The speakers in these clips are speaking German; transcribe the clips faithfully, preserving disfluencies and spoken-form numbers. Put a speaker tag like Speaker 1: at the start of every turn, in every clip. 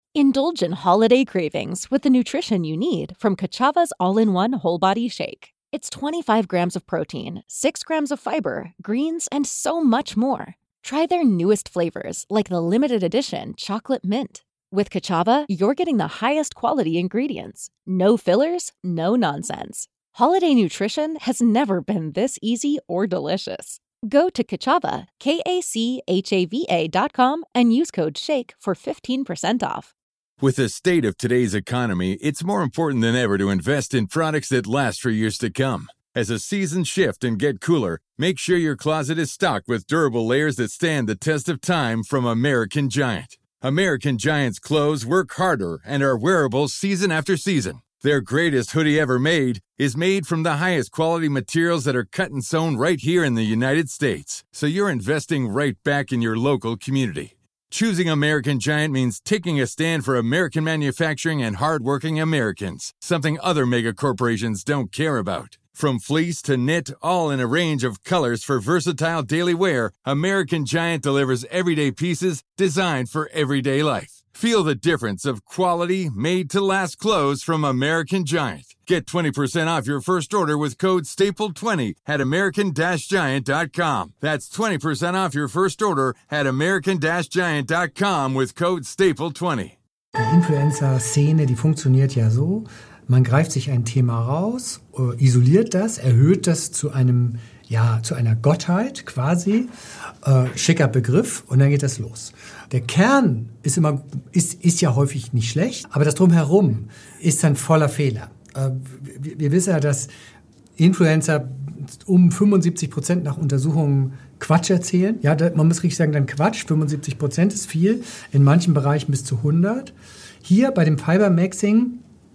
Speaker 1: Indulge in holiday cravings with the nutrition you need from Kachava's all-in-one whole body shake. It's twenty-five grams of protein, six grams of fiber, greens, and so much more. Try their newest flavors like the limited edition chocolate mint. With Kachava, you're getting the highest quality ingredients. No fillers, no nonsense. Holiday nutrition has never been this easy or delicious. Go to Kachava, K A C H A V A dot com and use code SHAKE for fifteen percent off.
Speaker 2: With the state of today's economy, it's more important than ever to invest in products that last for years to come. As the seasons shift and get cooler, make sure your closet is stocked with durable layers that stand the test of time from American Giant. American Giant's clothes work harder and are wearable season after season. Their greatest hoodie ever made is made from the highest quality materials that are cut and sewn right here in the United States. So you're investing right back in your local community. Choosing American Giant means taking a stand for American manufacturing and hardworking Americans, something other mega corporations don't care about. From fleece to knit, all in a range of colors for versatile daily wear, American Giant delivers everyday pieces designed for everyday life. Feel the difference of quality, made-to-last clothes from American Giant. Get twenty percent off your first order with code staple twenty at american giant dot com. That's twenty percent off your first order at american giant dot com with code staple twenty.
Speaker 3: Die Influencer-Szene, die funktioniert ja so, man greift sich ein Thema raus, isoliert das, erhöht das zu einem, ja, zu einer Gottheit quasi, äh, schicker Begriff, und dann geht das los. Der Kern ist immer, ist, ist ja häufig nicht schlecht, aber das Drumherum ist dann voller Fehler. Äh, wir, wir wissen ja, dass Influencer um fünfundsiebzig Prozent nach Untersuchungen Quatsch erzählen. Ja, da, man muss richtig sagen, dann Quatsch. fünfundsiebzig Prozent ist viel, in manchen Bereichen bis zu hundert. Hier bei dem Fiber-Maxing,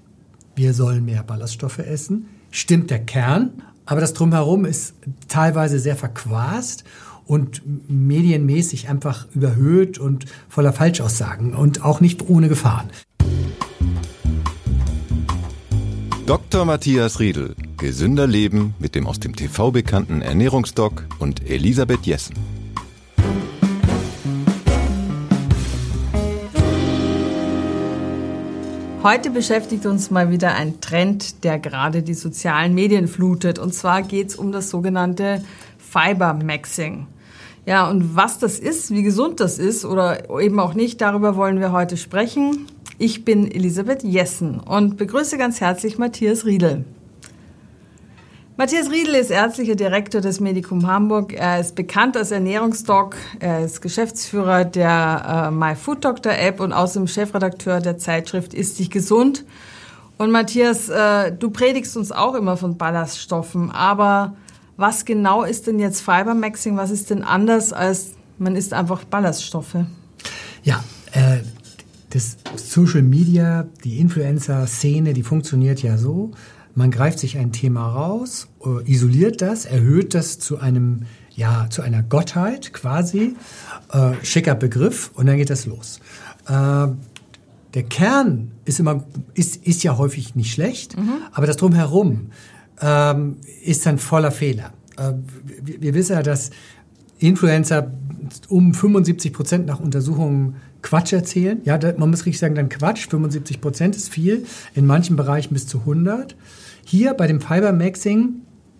Speaker 3: wir sollen mehr Ballaststoffe essen, stimmt der Kern, aber das Drumherum ist teilweise sehr verquast und medienmäßig einfach überhöht und voller Falschaussagen und auch nicht ohne Gefahren.
Speaker 4: Doktor Matthias Riedl, gesünder Leben mit dem aus dem T V bekannten Ernährungsdoc und Elisabeth Jessen.
Speaker 5: Heute beschäftigt uns mal wieder ein Trend, der gerade die sozialen Medien flutet. Und zwar geht es um das sogenannte Fiber-Maxing. Ja, und was das ist, wie gesund das ist oder eben auch nicht, darüber wollen wir heute sprechen. Ich bin Elisabeth Jessen und begrüße ganz herzlich Matthias Riedl. Matthias Riedl ist ärztlicher Direktor des Medikum Hamburg. Er ist bekannt als Ernährungsdoc. Er ist Geschäftsführer der äh, MyFoodDoctor-App und außerdem Chefredakteur der Zeitschrift Ist dich gesund. Und Matthias, äh, du predigst uns auch immer von Ballaststoffen. Aber was genau ist denn jetzt Fiber-Maxing? Was ist denn anders als man isst einfach Ballaststoffe?
Speaker 3: Ja, äh, das Social Media, die Influencer-Szene, die funktioniert ja so. Man greift sich ein Thema raus, isoliert das, erhöht das zu einem, ja, zu einer Gottheit quasi, äh, schicker Begriff, und dann geht das los. Äh, der Kern ist immer, ist, ist ja häufig nicht schlecht, mhm. aber das Drumherum ähm, ist dann voller Fehler. Äh, wir, wir wissen ja, dass Influencer um fünfundsiebzig Prozent nach Untersuchungen Quatsch erzählen. Ja, da, man muss richtig sagen, dann Quatsch. fünfundsiebzig Prozent ist viel, in manchen Bereichen bis zu hundert. Hier bei dem Fiber-Maxing,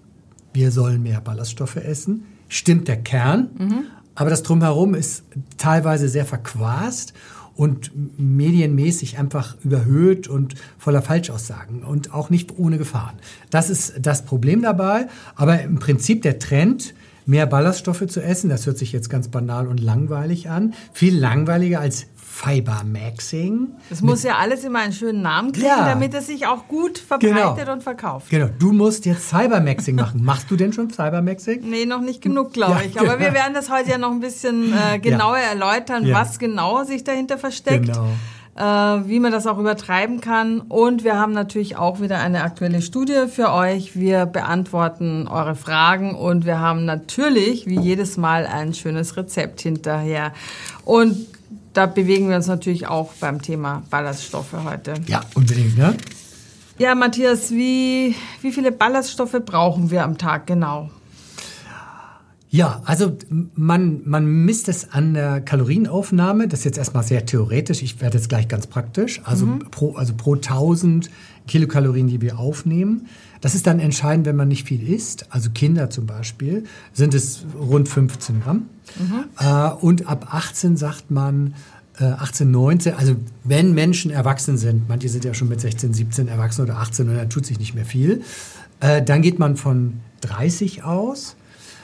Speaker 3: wir sollen mehr Ballaststoffe essen, stimmt der Kern, mhm. aber das Drumherum ist teilweise sehr verquast und medienmäßig einfach überhöht und voller Falschaussagen und auch nicht ohne Gefahren. Das ist das Problem dabei, aber im Prinzip der Trend, mehr Ballaststoffe zu essen, das hört sich jetzt ganz banal und langweilig an. Viel langweiliger als Fiber-Maxing.
Speaker 5: Es muss ja alles immer einen schönen Namen kriegen, ja, damit es sich auch gut verbreitet genau. und verkauft.
Speaker 3: Genau, du musst jetzt Cyber-Maxing machen. Machst du denn schon Cyber-Maxing?
Speaker 5: Nee, noch nicht genug, glaube ja, ich. Aber genau. wir werden das heute ja noch ein bisschen äh, genauer ja. erläutern, ja. was genau sich dahinter versteckt. Genau. Äh, wie man das auch übertreiben kann. Und wir haben natürlich auch wieder eine aktuelle Studie für euch. Wir beantworten eure Fragen und wir haben natürlich, wie jedes Mal, ein schönes Rezept hinterher. Und da bewegen wir uns natürlich auch beim Thema Ballaststoffe heute.
Speaker 3: Ja, unbedingt, ne?
Speaker 5: Ja, Matthias, wie, wie viele Ballaststoffe brauchen wir am Tag genau?
Speaker 3: Ja, also man, man misst es an der Kalorienaufnahme. Das ist jetzt erstmal sehr theoretisch. Ich werde jetzt gleich ganz praktisch. Also, mhm. pro, also pro tausend Kilokalorien, die wir aufnehmen. Das ist dann entscheidend, wenn man nicht viel isst. Also Kinder zum Beispiel sind es rund fünfzehn Gramm. Mhm. Äh, und ab achtzehn sagt man, äh, achtzehn, neunzehn, also wenn Menschen erwachsen sind, manche sind ja schon mit sechzehn, siebzehn erwachsen oder achtzehn und dann tut sich nicht mehr viel, äh, dann geht man von dreißig aus.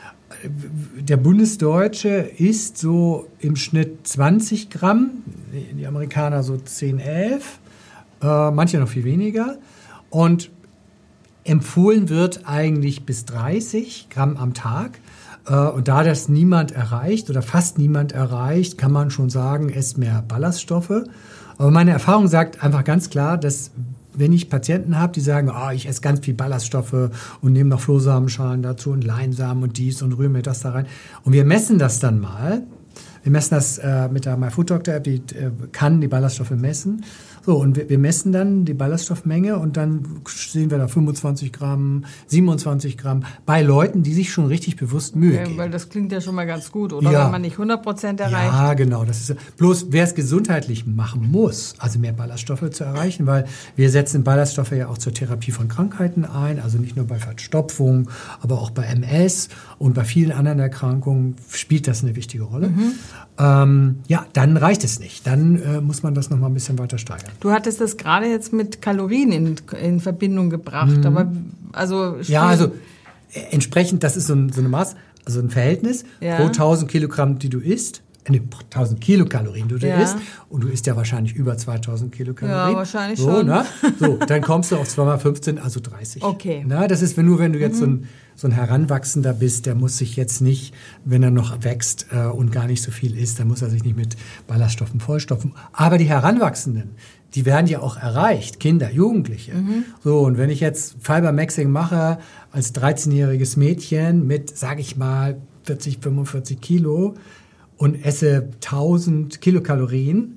Speaker 3: Der Bundesdeutsche isst so im Schnitt zwanzig Gramm, die Amerikaner so zehn, elf, äh, manche noch viel weniger. Und empfohlen wird eigentlich bis dreißig Gramm am Tag. Äh, und da das niemand erreicht oder fast niemand erreicht, kann man schon sagen, esst mehr Ballaststoffe. Aber meine Erfahrung sagt einfach ganz klar, dass wenn ich Patienten habe, die sagen, oh, ich esse ganz viel Ballaststoffe und nehme noch Flohsamenschalen dazu und Leinsamen und dies und rühre mir das da rein. Und wir messen das dann mal. Wir messen das äh, mit der MyFoodDoctor-App, die äh, kann die Ballaststoffe messen. So, und wir, wir messen dann die Ballaststoffmenge und dann sehen wir da fünfundzwanzig Gramm, siebenundzwanzig Gramm bei Leuten, die sich schon richtig bewusst Mühe
Speaker 5: okay,
Speaker 3: geben.
Speaker 5: Weil das klingt ja schon mal ganz gut, oder?
Speaker 3: Ja.
Speaker 5: Wenn man nicht hundert Prozent erreicht.
Speaker 3: Ja, genau. Das ist bloß, wer es gesundheitlich machen muss, also mehr Ballaststoffe zu erreichen, weil wir setzen Ballaststoffe ja auch zur Therapie von Krankheiten ein, also nicht nur bei Verstopfung, aber auch bei M S und bei vielen anderen Erkrankungen spielt das eine wichtige Rolle. Mhm. Ähm, ja, dann reicht es nicht. Dann äh, muss man das noch mal ein bisschen weiter steigern.
Speaker 5: Du hattest das gerade jetzt mit Kalorien in, in Verbindung gebracht, mhm. aber also
Speaker 3: ja, also äh, entsprechend, das ist so ein, so eine Maß, also ein Verhältnis ja. pro tausend Kilogramm, die du isst, äh, pro tausend Kilokalorien, die du ja. isst, und du isst ja wahrscheinlich über zweitausend Kilokalorien.
Speaker 5: Ja, wahrscheinlich
Speaker 3: so,
Speaker 5: schon.
Speaker 3: Ne? So, dann kommst du auf zwei mal fünfzehn, also dreißig.
Speaker 5: Okay.
Speaker 3: Na, das ist nur, wenn du jetzt mhm. so ein so ein Heranwachsender bist, der muss sich jetzt nicht, wenn er noch wächst äh, und gar nicht so viel isst, dann muss er sich nicht mit Ballaststoffen vollstopfen. Aber die Heranwachsenden, die werden ja auch erreicht, Kinder, Jugendliche. Mhm. So, und wenn ich jetzt Fiber Maxing mache als dreizehnjähriges Mädchen mit, sage ich mal, vierzig, fünfundvierzig Kilo und esse tausend Kilokalorien,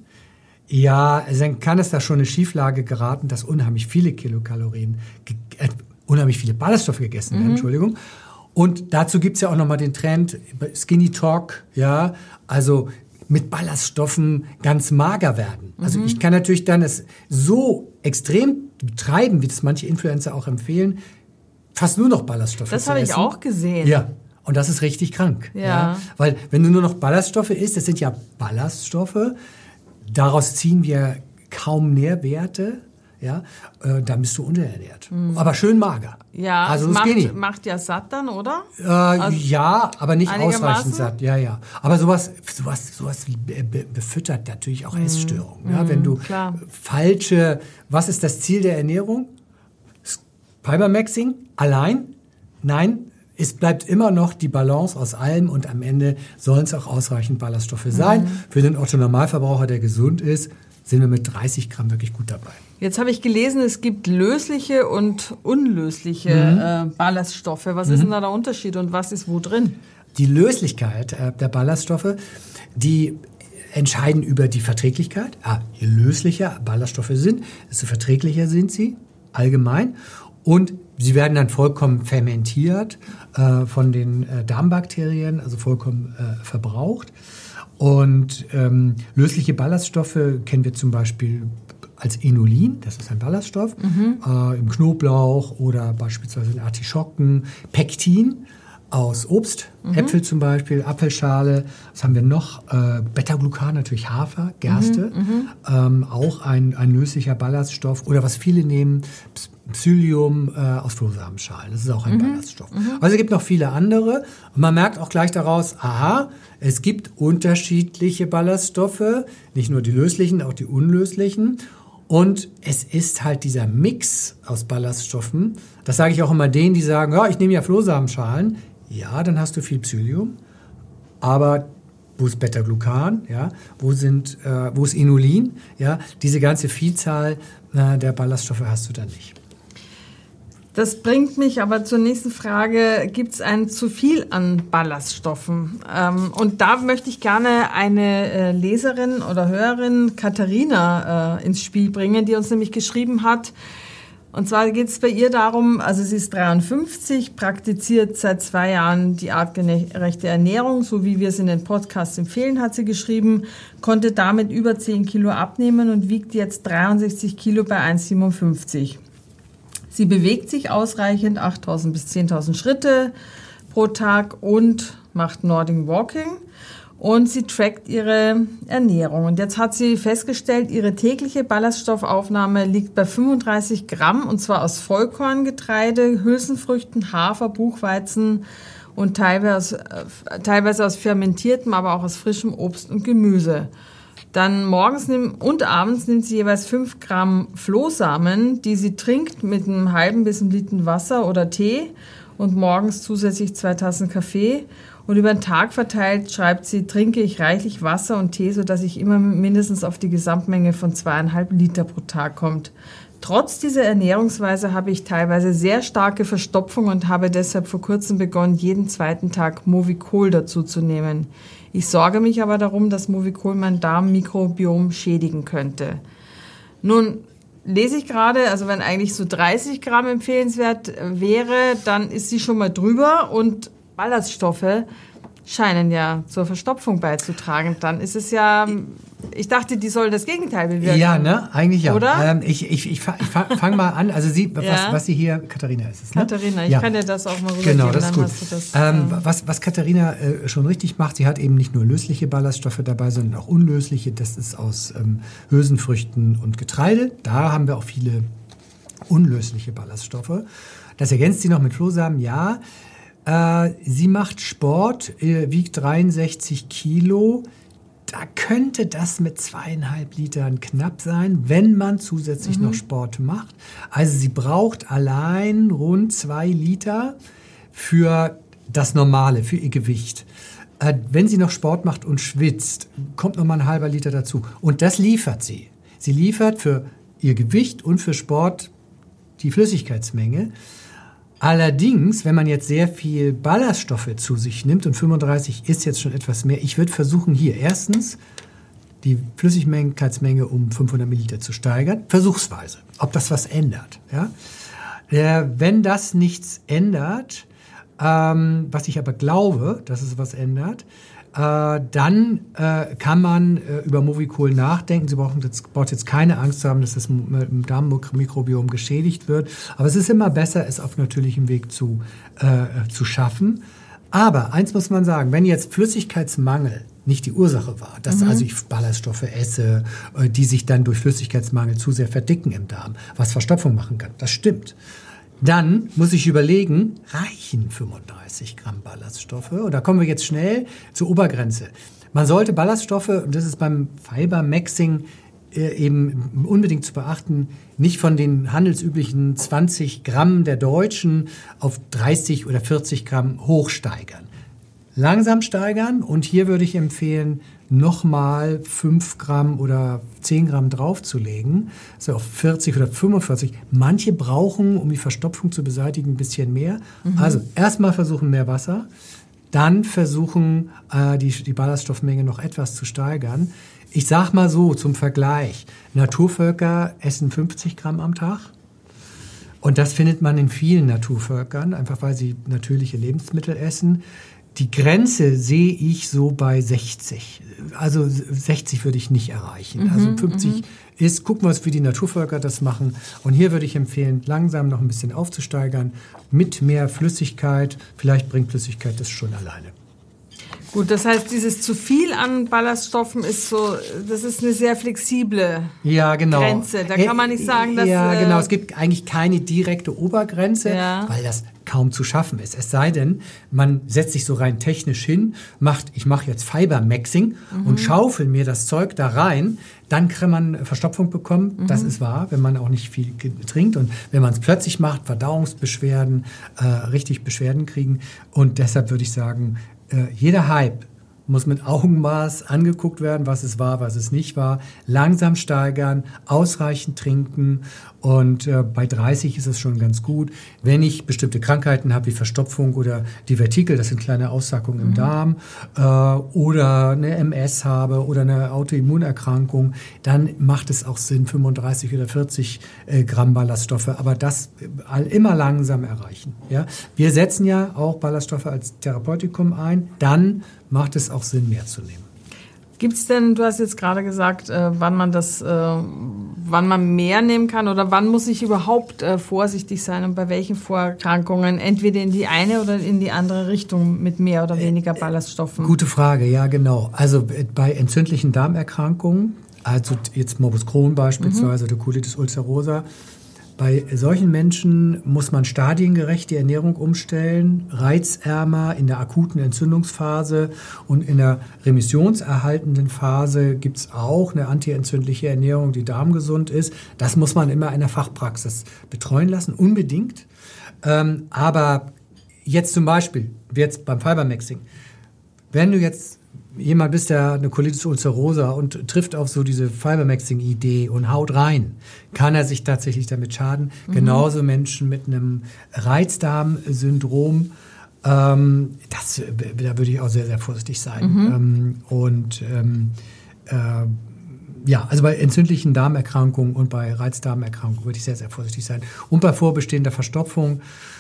Speaker 3: ja, dann kann es da schon eine Schieflage geraten, dass unheimlich viele Kilokalorien äh, unheimlich viele Ballaststoffe gegessen werden, mhm. Entschuldigung. Und dazu gibt's ja auch nochmal den Trend, Skinny Talk, ja, also mit Ballaststoffen ganz mager werden. Mhm. Also ich kann natürlich dann es so extrem betreiben, wie das manche Influencer auch empfehlen, fast nur noch Ballaststoffe
Speaker 5: das
Speaker 3: zu essen.
Speaker 5: Das habe ich auch gesehen.
Speaker 3: Ja, und das ist richtig krank.
Speaker 5: Ja.
Speaker 3: ja. Weil wenn du nur noch Ballaststoffe isst, das sind ja Ballaststoffe, daraus ziehen wir kaum Nährwerte. Ja, äh, dann bist du unterernährt. Mhm. Aber schön mager.
Speaker 5: Ja,
Speaker 3: also
Speaker 5: das
Speaker 3: das
Speaker 5: macht,
Speaker 3: geht
Speaker 5: macht ja satt dann, oder?
Speaker 3: Äh, also ja, aber nicht ausreichend satt. Ja, ja. Aber sowas, sowas, sowas be- be- befüttert natürlich auch mhm. Essstörungen. Ja, wenn du
Speaker 5: Klar.
Speaker 3: falsche, was ist das Ziel der Ernährung? Fiber Maxing allein? Nein. Es bleibt immer noch die Balance aus allem und am Ende sollen es auch ausreichend Ballaststoffe sein. Mhm. Für den Otto-Normalverbraucher, der gesund ist, sind wir mit dreißig Gramm wirklich gut dabei.
Speaker 5: Jetzt habe ich gelesen, es gibt lösliche und unlösliche mhm. äh, Ballaststoffe. Was mhm. ist denn da der Unterschied und was ist wo drin?
Speaker 3: Die Löslichkeit äh, der Ballaststoffe, die entscheiden über die Verträglichkeit. Ah, je löslicher Ballaststoffe sind, desto verträglicher sind sie allgemein. Und sie werden dann vollkommen fermentiert äh, von den äh, Darmbakterien, also vollkommen äh, verbraucht. Und ähm, lösliche Ballaststoffe kennen wir zum Beispiel als Inulin, das ist ein Ballaststoff, mhm. äh, im Knoblauch oder beispielsweise in Artischocken. Pektin aus Obst, mhm. Äpfel zum Beispiel, Apfelschale. Was haben wir noch? Äh, Beta-Glucan, natürlich Hafer, Gerste. Mhm. Ähm, auch ein, ein löslicher Ballaststoff. Oder was viele nehmen, Psyllium äh, aus Flohsamenschalen. Das ist auch ein mhm. Ballaststoff. Mhm. Also es gibt noch viele andere. Und man merkt auch gleich daraus, aha, es gibt unterschiedliche Ballaststoffe. Nicht nur die löslichen, auch die unlöslichen. Und es ist halt dieser Mix aus Ballaststoffen. Das sage ich auch immer denen, die sagen, ja, ich nehme ja Flohsamenschalen. Ja, dann hast du viel Psyllium. Aber wo ist Beta-Glucan? Ja, wo sind, äh, wo ist Inulin? Ja, diese ganze Vielzahl äh, der Ballaststoffe hast du dann nicht.
Speaker 5: Das bringt mich aber zur nächsten Frage. Gibt es ein zu viel an Ballaststoffen? Ähm, und da möchte ich gerne eine äh, Leserin oder Hörerin, Katharina, äh, ins Spiel bringen, die uns nämlich geschrieben hat, Und zwar geht es bei ihr darum, also sie ist dreiundfünfzig, praktiziert seit zwei Jahren die artgerechte Ernährung, so wie wir es in den Podcasts empfehlen, hat sie geschrieben, konnte damit über zehn Kilo abnehmen und wiegt jetzt dreiundsechzig Kilo bei eins Komma siebenundfünfzig. Sie bewegt sich ausreichend, achttausend bis zehntausend Schritte pro Tag und macht Nordic Walking. Und sie trackt ihre Ernährung. Und jetzt hat sie festgestellt, ihre tägliche Ballaststoffaufnahme liegt bei fünfunddreißig Gramm, und zwar aus Vollkorngetreide, Hülsenfrüchten, Hafer, Buchweizen und teilweise, teilweise aus fermentiertem, aber auch aus frischem Obst und Gemüse. Dann morgens nimmt, und abends nimmt sie jeweils fünf Gramm Flohsamen, die sie trinkt mit einem halben bis einem Liter Wasser oder Tee und morgens zusätzlich zwei Tassen Kaffee. Und über den Tag verteilt, schreibt sie, trinke ich reichlich Wasser und Tee, sodass ich immer mindestens auf die Gesamtmenge von zweieinhalb Liter pro Tag kommt. Trotz dieser Ernährungsweise habe ich teilweise sehr starke Verstopfung und habe deshalb vor kurzem begonnen, jeden zweiten Tag Movicol dazu zu nehmen. Ich sorge mich aber darum, dass Movicol mein Darmmikrobiom schädigen könnte. Nun lese ich gerade, also wenn eigentlich so dreißig Gramm empfehlenswert wäre, dann ist sie schon mal drüber, und Ballaststoffe scheinen ja zur Verstopfung beizutragen. Dann ist es ja, ich dachte, die sollen das Gegenteil bewirken.
Speaker 3: Ja, ne? Eigentlich ja.
Speaker 5: Oder?
Speaker 3: Ähm, ich ich, ich, ich fange mal an. Also sie, was,
Speaker 5: ja.
Speaker 3: was sie hier, Katharina ist es, ne?
Speaker 5: Katharina, ich ja. kann dir das auch mal rübergeben.
Speaker 3: Genau, das ist gut.
Speaker 5: Hast du das,
Speaker 3: ähm,
Speaker 5: äh
Speaker 3: was, was Katharina äh, schon richtig macht, sie hat eben nicht nur lösliche Ballaststoffe dabei, sondern auch unlösliche. Das ist aus ähm, Hülsenfrüchten und Getreide. Da haben wir auch viele unlösliche Ballaststoffe. Das ergänzt sie noch mit Flohsamen, ja. Äh, sie macht Sport, äh, wiegt dreiundsechzig Kilo. Da könnte das mit zweieinhalb Litern knapp sein, wenn man zusätzlich mhm. noch Sport macht. Also sie braucht allein rund zwei Liter für das Normale, für ihr Gewicht. Äh, wenn sie noch Sport macht und schwitzt, kommt noch mal ein halber Liter dazu. Und das liefert sie. Sie liefert für ihr Gewicht und für Sport die Flüssigkeitsmenge. Allerdings, wenn man jetzt sehr viel Ballaststoffe zu sich nimmt, und fünfunddreißig ist jetzt schon etwas mehr, ich würde versuchen, hier erstens die Flüssigkeitsmenge um fünfhundert Milliliter zu steigern, versuchsweise, ob das was ändert. Ja? Äh, wenn das nichts ändert, ähm, was ich aber glaube, dass es was ändert, äh, dann äh, kann man äh, über Movicol nachdenken. Sie brauchen jetzt, braucht jetzt keine Angst haben, dass das Darmmikrobiom geschädigt wird. Aber es ist immer besser, es auf natürlichem Weg zu, äh, zu schaffen. Aber eins muss man sagen, wenn jetzt Flüssigkeitsmangel nicht die Ursache war, dass mhm. also ich Ballaststoffe esse, äh, die sich dann durch Flüssigkeitsmangel zu sehr verdicken im Darm, was Verstopfung machen kann, das stimmt. Dann muss ich überlegen, reichen fünfunddreißig Gramm Ballaststoffe? Und da kommen wir jetzt schnell zur Obergrenze. Man sollte Ballaststoffe, und das ist beim Fiber-Maxing äh, eben unbedingt zu beachten, nicht von den handelsüblichen zwanzig Gramm der Deutschen auf dreißig oder vierzig Gramm hochsteigern. Langsam steigern, und hier würde ich empfehlen, nochmal fünf Gramm oder zehn Gramm draufzulegen, also auf vierzig oder fünfundvierzig. Manche brauchen, um die Verstopfung zu beseitigen, ein bisschen mehr. Mhm. Also erstmal versuchen mehr Wasser, dann versuchen, äh, die, die Ballaststoffmenge noch etwas zu steigern. Ich sag mal so zum Vergleich, Naturvölker essen fünfzig Gramm am Tag. Und das findet man in vielen Naturvölkern, einfach weil sie natürliche Lebensmittel essen. Die Grenze sehe ich so bei sechzig. Also sechzig würde ich nicht erreichen. Mhm, also fünfzig mhm. ist, gucken wir uns, wie die Naturvölker das machen. Und hier würde ich empfehlen, langsam noch ein bisschen aufzusteigern, mit mehr Flüssigkeit. Vielleicht bringt Flüssigkeit das schon alleine.
Speaker 5: Gut, das heißt, dieses zu viel an Ballaststoffen ist so, das ist eine sehr flexible
Speaker 3: ja, genau.
Speaker 5: Grenze. Da kann man nicht sagen, dass...
Speaker 3: Ja, genau. Es gibt eigentlich keine direkte Obergrenze,
Speaker 5: ja.
Speaker 3: weil das kaum zu schaffen ist. Es sei denn, man setzt sich so rein technisch hin, macht, ich mache jetzt Fiber-Maxing mhm. und schaufel mir das Zeug da rein, dann kann man Verstopfung bekommen. Mhm. Das ist wahr, wenn man auch nicht viel trinkt. Und wenn man es plötzlich macht, Verdauungsbeschwerden, äh, richtig Beschwerden kriegen. Und deshalb würde ich sagen, jeder Hype muss mit Augenmaß angeguckt werden, was es war, was es nicht war. Langsam steigern, ausreichend trinken und äh, bei dreißig ist es schon ganz gut. Wenn ich bestimmte Krankheiten habe, wie Verstopfung oder Divertikel, das sind kleine Aussackungen im mhm. Darm, äh, oder eine M S habe oder eine Autoimmunerkrankung, dann macht es auch Sinn, fünfunddreißig oder vierzig äh, Gramm Ballaststoffe, aber das äh, immer langsam erreichen. Ja? Wir setzen ja auch Ballaststoffe als Therapeutikum ein, dann macht es auch Sinn, mehr zu nehmen.
Speaker 5: Gibt es denn, du hast jetzt gerade gesagt, äh, wann man das, äh, wann man mehr nehmen kann oder wann muss ich überhaupt äh, vorsichtig sein und bei welchen Vorerkrankungen, entweder in die eine oder in die andere Richtung mit mehr oder weniger Ballaststoffen?
Speaker 3: Gute Frage, ja genau. Also bei entzündlichen Darmerkrankungen, also jetzt Morbus Crohn beispielsweise, mhm. oder Colitis ulcerosa, bei solchen Menschen muss man stadiengerecht die Ernährung umstellen, reizärmer in der akuten Entzündungsphase und in der remissionserhaltenden Phase gibt es auch eine antientzündliche Ernährung, die darmgesund ist. Das muss man immer in der Fachpraxis betreuen lassen, unbedingt. Ähm, aber jetzt zum Beispiel, jetzt beim Fibermaxing, wenn du jetzt jemand bist, der eine Colitis ulcerosa und trifft auf so diese Fibermaxing-Idee und haut rein, kann er sich tatsächlich damit schaden. Mhm. Genauso Menschen mit einem Reizdarmsyndrom, ähm, das, da würde ich auch sehr, sehr vorsichtig sein. Mhm. Ähm, und ähm, äh, ja, also bei entzündlichen Darmerkrankungen und bei Reizdarmerkrankungen würde ich sehr, sehr vorsichtig sein. Und bei vorbestehender Verstopfung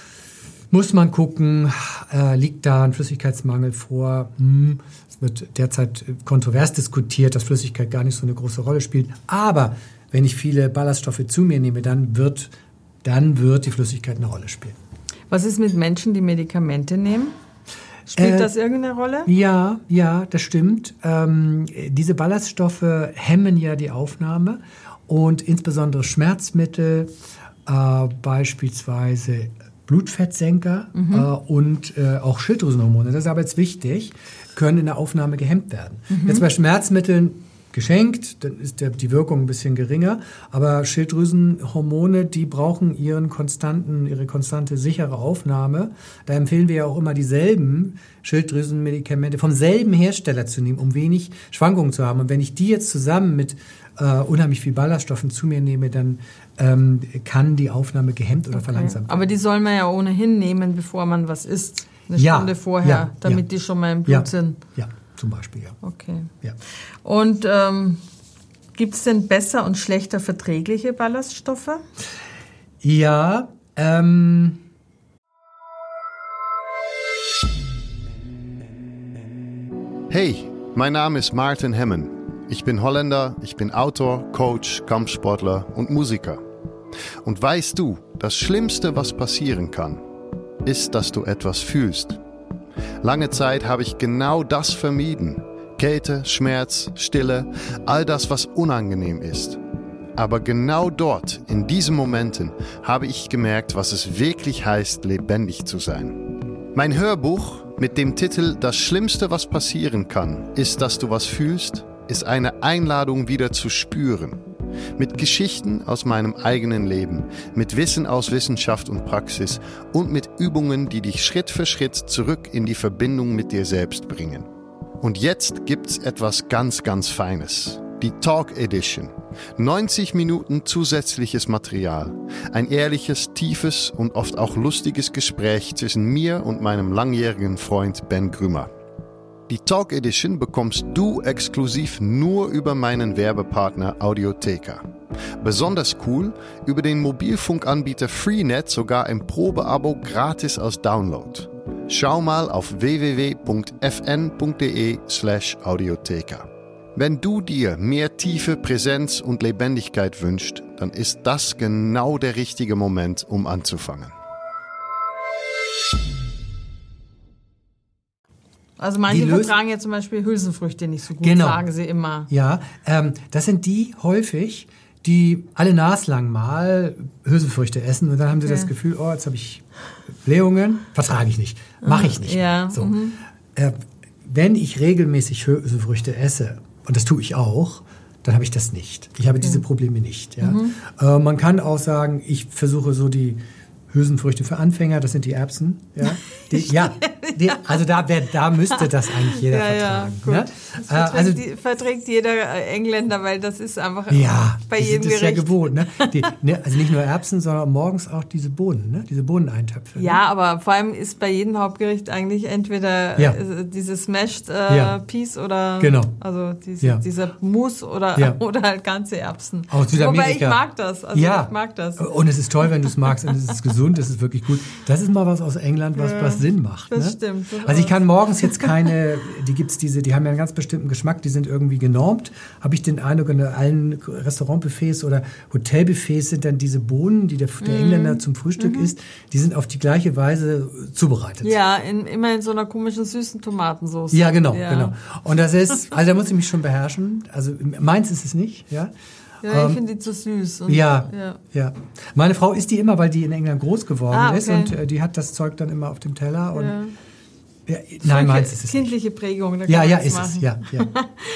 Speaker 3: muss man gucken, äh, liegt da ein Flüssigkeitsmangel vor? Hm, es wird derzeit kontrovers diskutiert, dass Flüssigkeit gar nicht so eine große Rolle spielt. Aber wenn ich viele Ballaststoffe zu mir nehme, dann wird, dann wird die Flüssigkeit eine Rolle spielen.
Speaker 5: Was ist mit Menschen, die Medikamente nehmen? Spielt äh, das irgendeine Rolle?
Speaker 3: Ja, ja, das stimmt. Ähm, diese Ballaststoffe hemmen ja die Aufnahme und insbesondere Schmerzmittel, äh, beispielsweise Blutfettsenker mhm. äh, und äh, auch Schilddrüsenhormone, das ist aber jetzt wichtig, können in der Aufnahme gehemmt werden. Mhm. Jetzt bei Schmerzmitteln geschenkt, dann ist der, die Wirkung ein bisschen geringer, aber Schilddrüsenhormone, die brauchen ihren konstanten, ihre konstante sichere Aufnahme. Da empfehlen wir ja auch immer dieselben Schilddrüsenmedikamente vom selben Hersteller zu nehmen, um wenig Schwankungen zu haben. Und wenn ich die jetzt zusammen mit äh, unheimlich viel Ballaststoffen zu mir nehme, dann ähm, kann die Aufnahme gehemmt oder okay. verlangsamt werden.
Speaker 5: Aber die soll man ja ohnehin nehmen, bevor man was isst. Eine
Speaker 3: ja,
Speaker 5: Stunde vorher,
Speaker 3: ja,
Speaker 5: damit
Speaker 3: ja.
Speaker 5: die schon mal im Blut
Speaker 3: ja,
Speaker 5: sind.
Speaker 3: Ja, zum Beispiel, ja.
Speaker 5: Okay.
Speaker 3: Ja.
Speaker 5: Und ähm, gibt es denn besser und schlechter verträgliche Ballaststoffe?
Speaker 3: Ja, ähm...
Speaker 6: Hey, mein Name ist Maarten Hemmen. Ich bin Holländer, ich bin Autor, Coach, Kampfsportler und Musiker. Und weißt du, das Schlimmste, was passieren kann, ist, dass du etwas fühlst. Lange Zeit habe ich genau das vermieden. Kälte, Schmerz, Stille, all das, was unangenehm ist. Aber genau dort, in diesen Momenten, habe ich gemerkt, was es wirklich heißt, lebendig zu sein. Mein Hörbuch mit dem Titel Das Schlimmste, was passieren kann, ist, dass du was fühlst, ist eine Einladung, wieder zu spüren. Mit Geschichten aus meinem eigenen Leben, mit Wissen aus Wissenschaft und Praxis und mit Übungen, die dich Schritt für Schritt zurück in die Verbindung mit dir selbst bringen. Und jetzt gibt's etwas ganz, ganz Feines. Die Talk Edition. neunzig Minuten zusätzliches Material. Ein ehrliches, tiefes und oft auch lustiges Gespräch zwischen mir und meinem langjährigen Freund Ben Grümer. Die Talk Edition bekommst du exklusiv nur über meinen Werbepartner Audiotheka. Besonders cool, über den Mobilfunkanbieter Freenet sogar ein Probeabo gratis als Download. Schau mal auf w w w punkt f n punkt d e slash audiotheka. Wenn du dir mehr tiefe Präsenz und Lebendigkeit wünschst, dann ist das genau der richtige Moment, um anzufangen.
Speaker 5: Also manche vertragen ja zum Beispiel Hülsenfrüchte nicht so gut,
Speaker 3: genau.
Speaker 5: sagen sie immer.
Speaker 3: Ja, ähm, das sind die häufig, die alle naslang mal Hülsenfrüchte essen und dann haben sie okay. das Gefühl, oh, jetzt habe ich Blähungen, vertrage ich nicht, mache ich nicht.
Speaker 5: Ja.
Speaker 3: So.
Speaker 5: Mhm.
Speaker 3: Äh, wenn ich regelmäßig Hülsenfrüchte esse, und das tue ich auch, dann habe ich das nicht. Ich habe okay. diese Probleme nicht. Ja? Mhm. Äh, man kann auch sagen, ich versuche so die Hülsenfrüchte für Anfänger, das sind die Erbsen. Ja, die, ja die, also da, wär, da müsste das eigentlich jeder
Speaker 5: ja,
Speaker 3: vertragen.
Speaker 5: Ja, gut.
Speaker 3: Ne?
Speaker 5: Das verträgt,
Speaker 3: also,
Speaker 5: die, verträgt jeder Engländer, weil das ist einfach
Speaker 3: ja,
Speaker 5: bei
Speaker 3: die
Speaker 5: jedem
Speaker 3: sind das
Speaker 5: Gericht.
Speaker 3: ja gewohnt. Ne? Die, ne, also nicht nur Erbsen, sondern morgens auch diese Bohnen, ne? Diese Bohneneintöpfe.
Speaker 5: Ja,
Speaker 3: ne?
Speaker 5: aber vor allem ist bei jedem Hauptgericht eigentlich entweder
Speaker 3: ja.
Speaker 5: äh, dieses Smashed äh,
Speaker 3: ja.
Speaker 5: Peas oder
Speaker 3: genau.
Speaker 5: also diese,
Speaker 3: ja.
Speaker 5: dieser Mousse oder,
Speaker 3: ja.
Speaker 5: oder halt ganze Erbsen.
Speaker 3: Aus Südamerika.
Speaker 5: Wobei ich mag das. Also
Speaker 3: ja.
Speaker 5: ich mag das.
Speaker 3: Und es ist toll, wenn du es magst und es ist gesund, es ist wirklich gut. Das ist mal was aus England, was, ja. was Sinn macht.
Speaker 5: Das
Speaker 3: ne?
Speaker 5: stimmt. Das
Speaker 3: also ich kann morgens jetzt keine, die gibt's diese, die haben ja einen ganz bestimmten Geschmack, die sind irgendwie genormt. Habe ich den Eindruck, in allen Restaurantbuffets oder Hotelbuffets sind dann diese Bohnen, die der, der
Speaker 5: mm.
Speaker 3: Engländer zum Frühstück
Speaker 5: mm-hmm.
Speaker 3: isst, die sind auf die gleiche Weise zubereitet.
Speaker 5: Ja, in, immer in so einer komischen süßen Tomatensauce.
Speaker 3: Ja, genau,
Speaker 5: ja.
Speaker 3: genau. Und das ist, also da muss ich mich schon beherrschen. Also meins ist es nicht, ja.
Speaker 5: Ja, ich ähm, finde die zu süß. Und,
Speaker 3: ja,
Speaker 5: ja,
Speaker 3: ja. Meine Frau isst die immer, weil die in England groß geworden
Speaker 5: ah, okay.
Speaker 3: ist und äh, die hat das Zeug dann immer auf dem Teller. Und
Speaker 5: ja.
Speaker 3: Ja, nein, meins ist es
Speaker 5: kindliche
Speaker 3: nicht.
Speaker 5: Prägung. Da kann
Speaker 3: ja, ja,
Speaker 5: das
Speaker 3: ist
Speaker 5: machen.
Speaker 3: es. Ja, ja.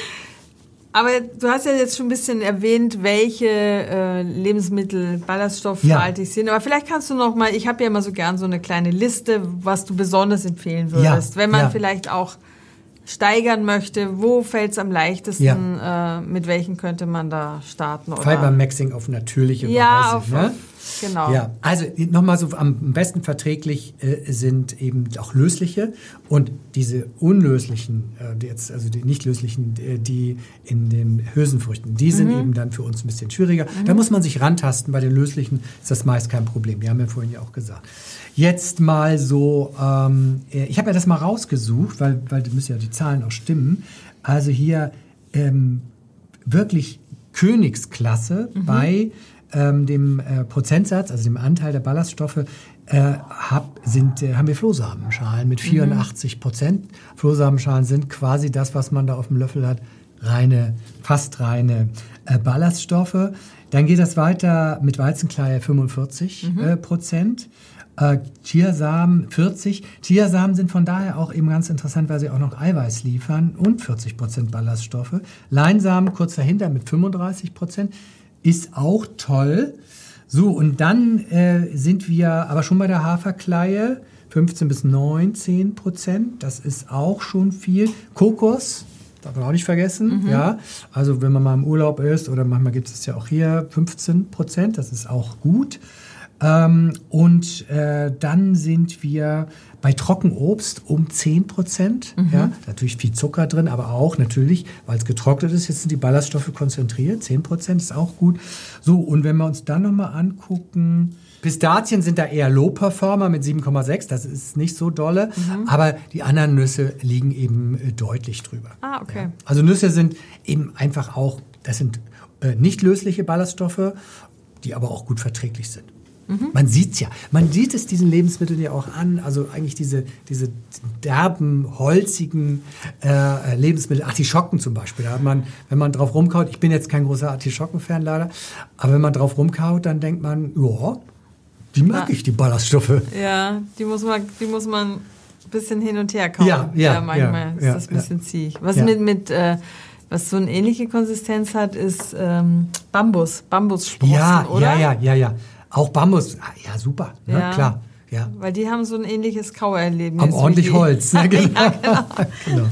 Speaker 5: Aber du hast ja jetzt schon ein bisschen erwähnt, welche äh, Lebensmittel ballaststoffhaltig ja. sind. Aber vielleicht kannst du noch mal, ich habe ja immer so gern so eine kleine Liste, was du besonders empfehlen würdest. Ja, wenn man ja. vielleicht auch steigern möchte, wo fällt es am leichtesten, ja. äh, mit welchen könnte man da starten? Oder?
Speaker 3: Fiber-Maxing auf natürliche
Speaker 5: ja,
Speaker 3: Weise.
Speaker 5: Auf,
Speaker 3: ne?
Speaker 5: auf, genau.
Speaker 3: Ja, also nochmal so am besten verträglich äh, sind eben auch lösliche und diese unlöslichen, äh, jetzt, also die nicht löslichen, äh, die in den Hülsenfrüchten, die sind mhm. eben dann für uns ein bisschen schwieriger. Mhm. Da muss man sich rantasten. Bei den löslichen ist das meist kein Problem. Die haben wir vorhin ja auch gesagt. Jetzt mal so, ähm, ich habe mir das mal rausgesucht, weil, weil da müssen ja die Zahlen auch stimmen. Also hier ähm, wirklich Königsklasse mhm. bei ähm, dem äh, Prozentsatz, also dem Anteil der Ballaststoffe, äh, hab, sind, äh, haben wir Flohsamenschalen mit vierundachtzig Prozent. Mhm. Flohsamenschalen sind quasi das, was man da auf dem Löffel hat, reine, fast reine äh, Ballaststoffe. Dann geht das weiter mit Weizenkleie fünfundvierzig mhm. äh, Prozent. Äh, Chiasamen vierzig. Chiasamen sind von daher auch eben ganz interessant, weil sie auch noch Eiweiß liefern und vierzig Prozent Ballaststoffe. Leinsamen kurz dahinter mit fünfunddreißig Prozent. Ist auch toll. So, und dann äh, sind wir aber schon bei der Haferkleie, fünfzehn bis neunzehn Prozent. Das ist auch schon viel. Kokos, darf man auch nicht vergessen. Mhm. Ja, also wenn man mal im Urlaub ist oder manchmal gibt es ja auch hier fünfzehn Prozent. Das ist auch gut. Ähm, und äh, dann sind wir bei Trockenobst um zehn Prozent. Mhm. Ja, natürlich viel Zucker drin, aber auch natürlich, weil es getrocknet ist, jetzt sind die Ballaststoffe konzentriert. zehn Prozent ist auch gut. So, und wenn wir uns dann nochmal angucken, Pistazien sind da eher Low-Performer mit sieben Komma sechs. Das ist nicht so dolle. Mhm. Aber die anderen Nüsse liegen eben äh, deutlich drüber.
Speaker 5: Ah, okay.
Speaker 3: Ja. Also Nüsse sind eben einfach auch, das sind äh, nicht lösliche Ballaststoffe, die aber auch gut verträglich sind. Mhm. Man sieht's ja. Man sieht es diesen Lebensmitteln ja auch an. Also eigentlich diese, diese derben, holzigen äh, Lebensmittel, Artischocken zum Beispiel. Da hat man, wenn man drauf rumkaut, ich bin jetzt kein großer Artischocken-Fan leider, aber wenn man drauf rumkaut, dann denkt man, ja, die mag ja. ich, die Ballaststoffe.
Speaker 5: Ja, die muss man, die muss man ein bisschen hin und her kauen.
Speaker 3: Ja, ja,
Speaker 5: ja manchmal
Speaker 3: ja,
Speaker 5: ist
Speaker 3: ja,
Speaker 5: das ein bisschen
Speaker 3: ja.
Speaker 5: ziehig. Was
Speaker 3: ja.
Speaker 5: mit, mit äh, was so eine ähnliche Konsistenz hat, ist ähm, Bambus, Bambussprossen,
Speaker 3: ja,
Speaker 5: oder?
Speaker 3: Ja, ja, ja, ja. Auch Bambus, ja super, ne?
Speaker 5: Ja.
Speaker 3: Klar. Ja.
Speaker 5: Weil die haben so ein ähnliches Kauerlebnis.
Speaker 3: Haben ordentlich Holz. Ne? Genau.
Speaker 5: ja, genau.
Speaker 3: genau.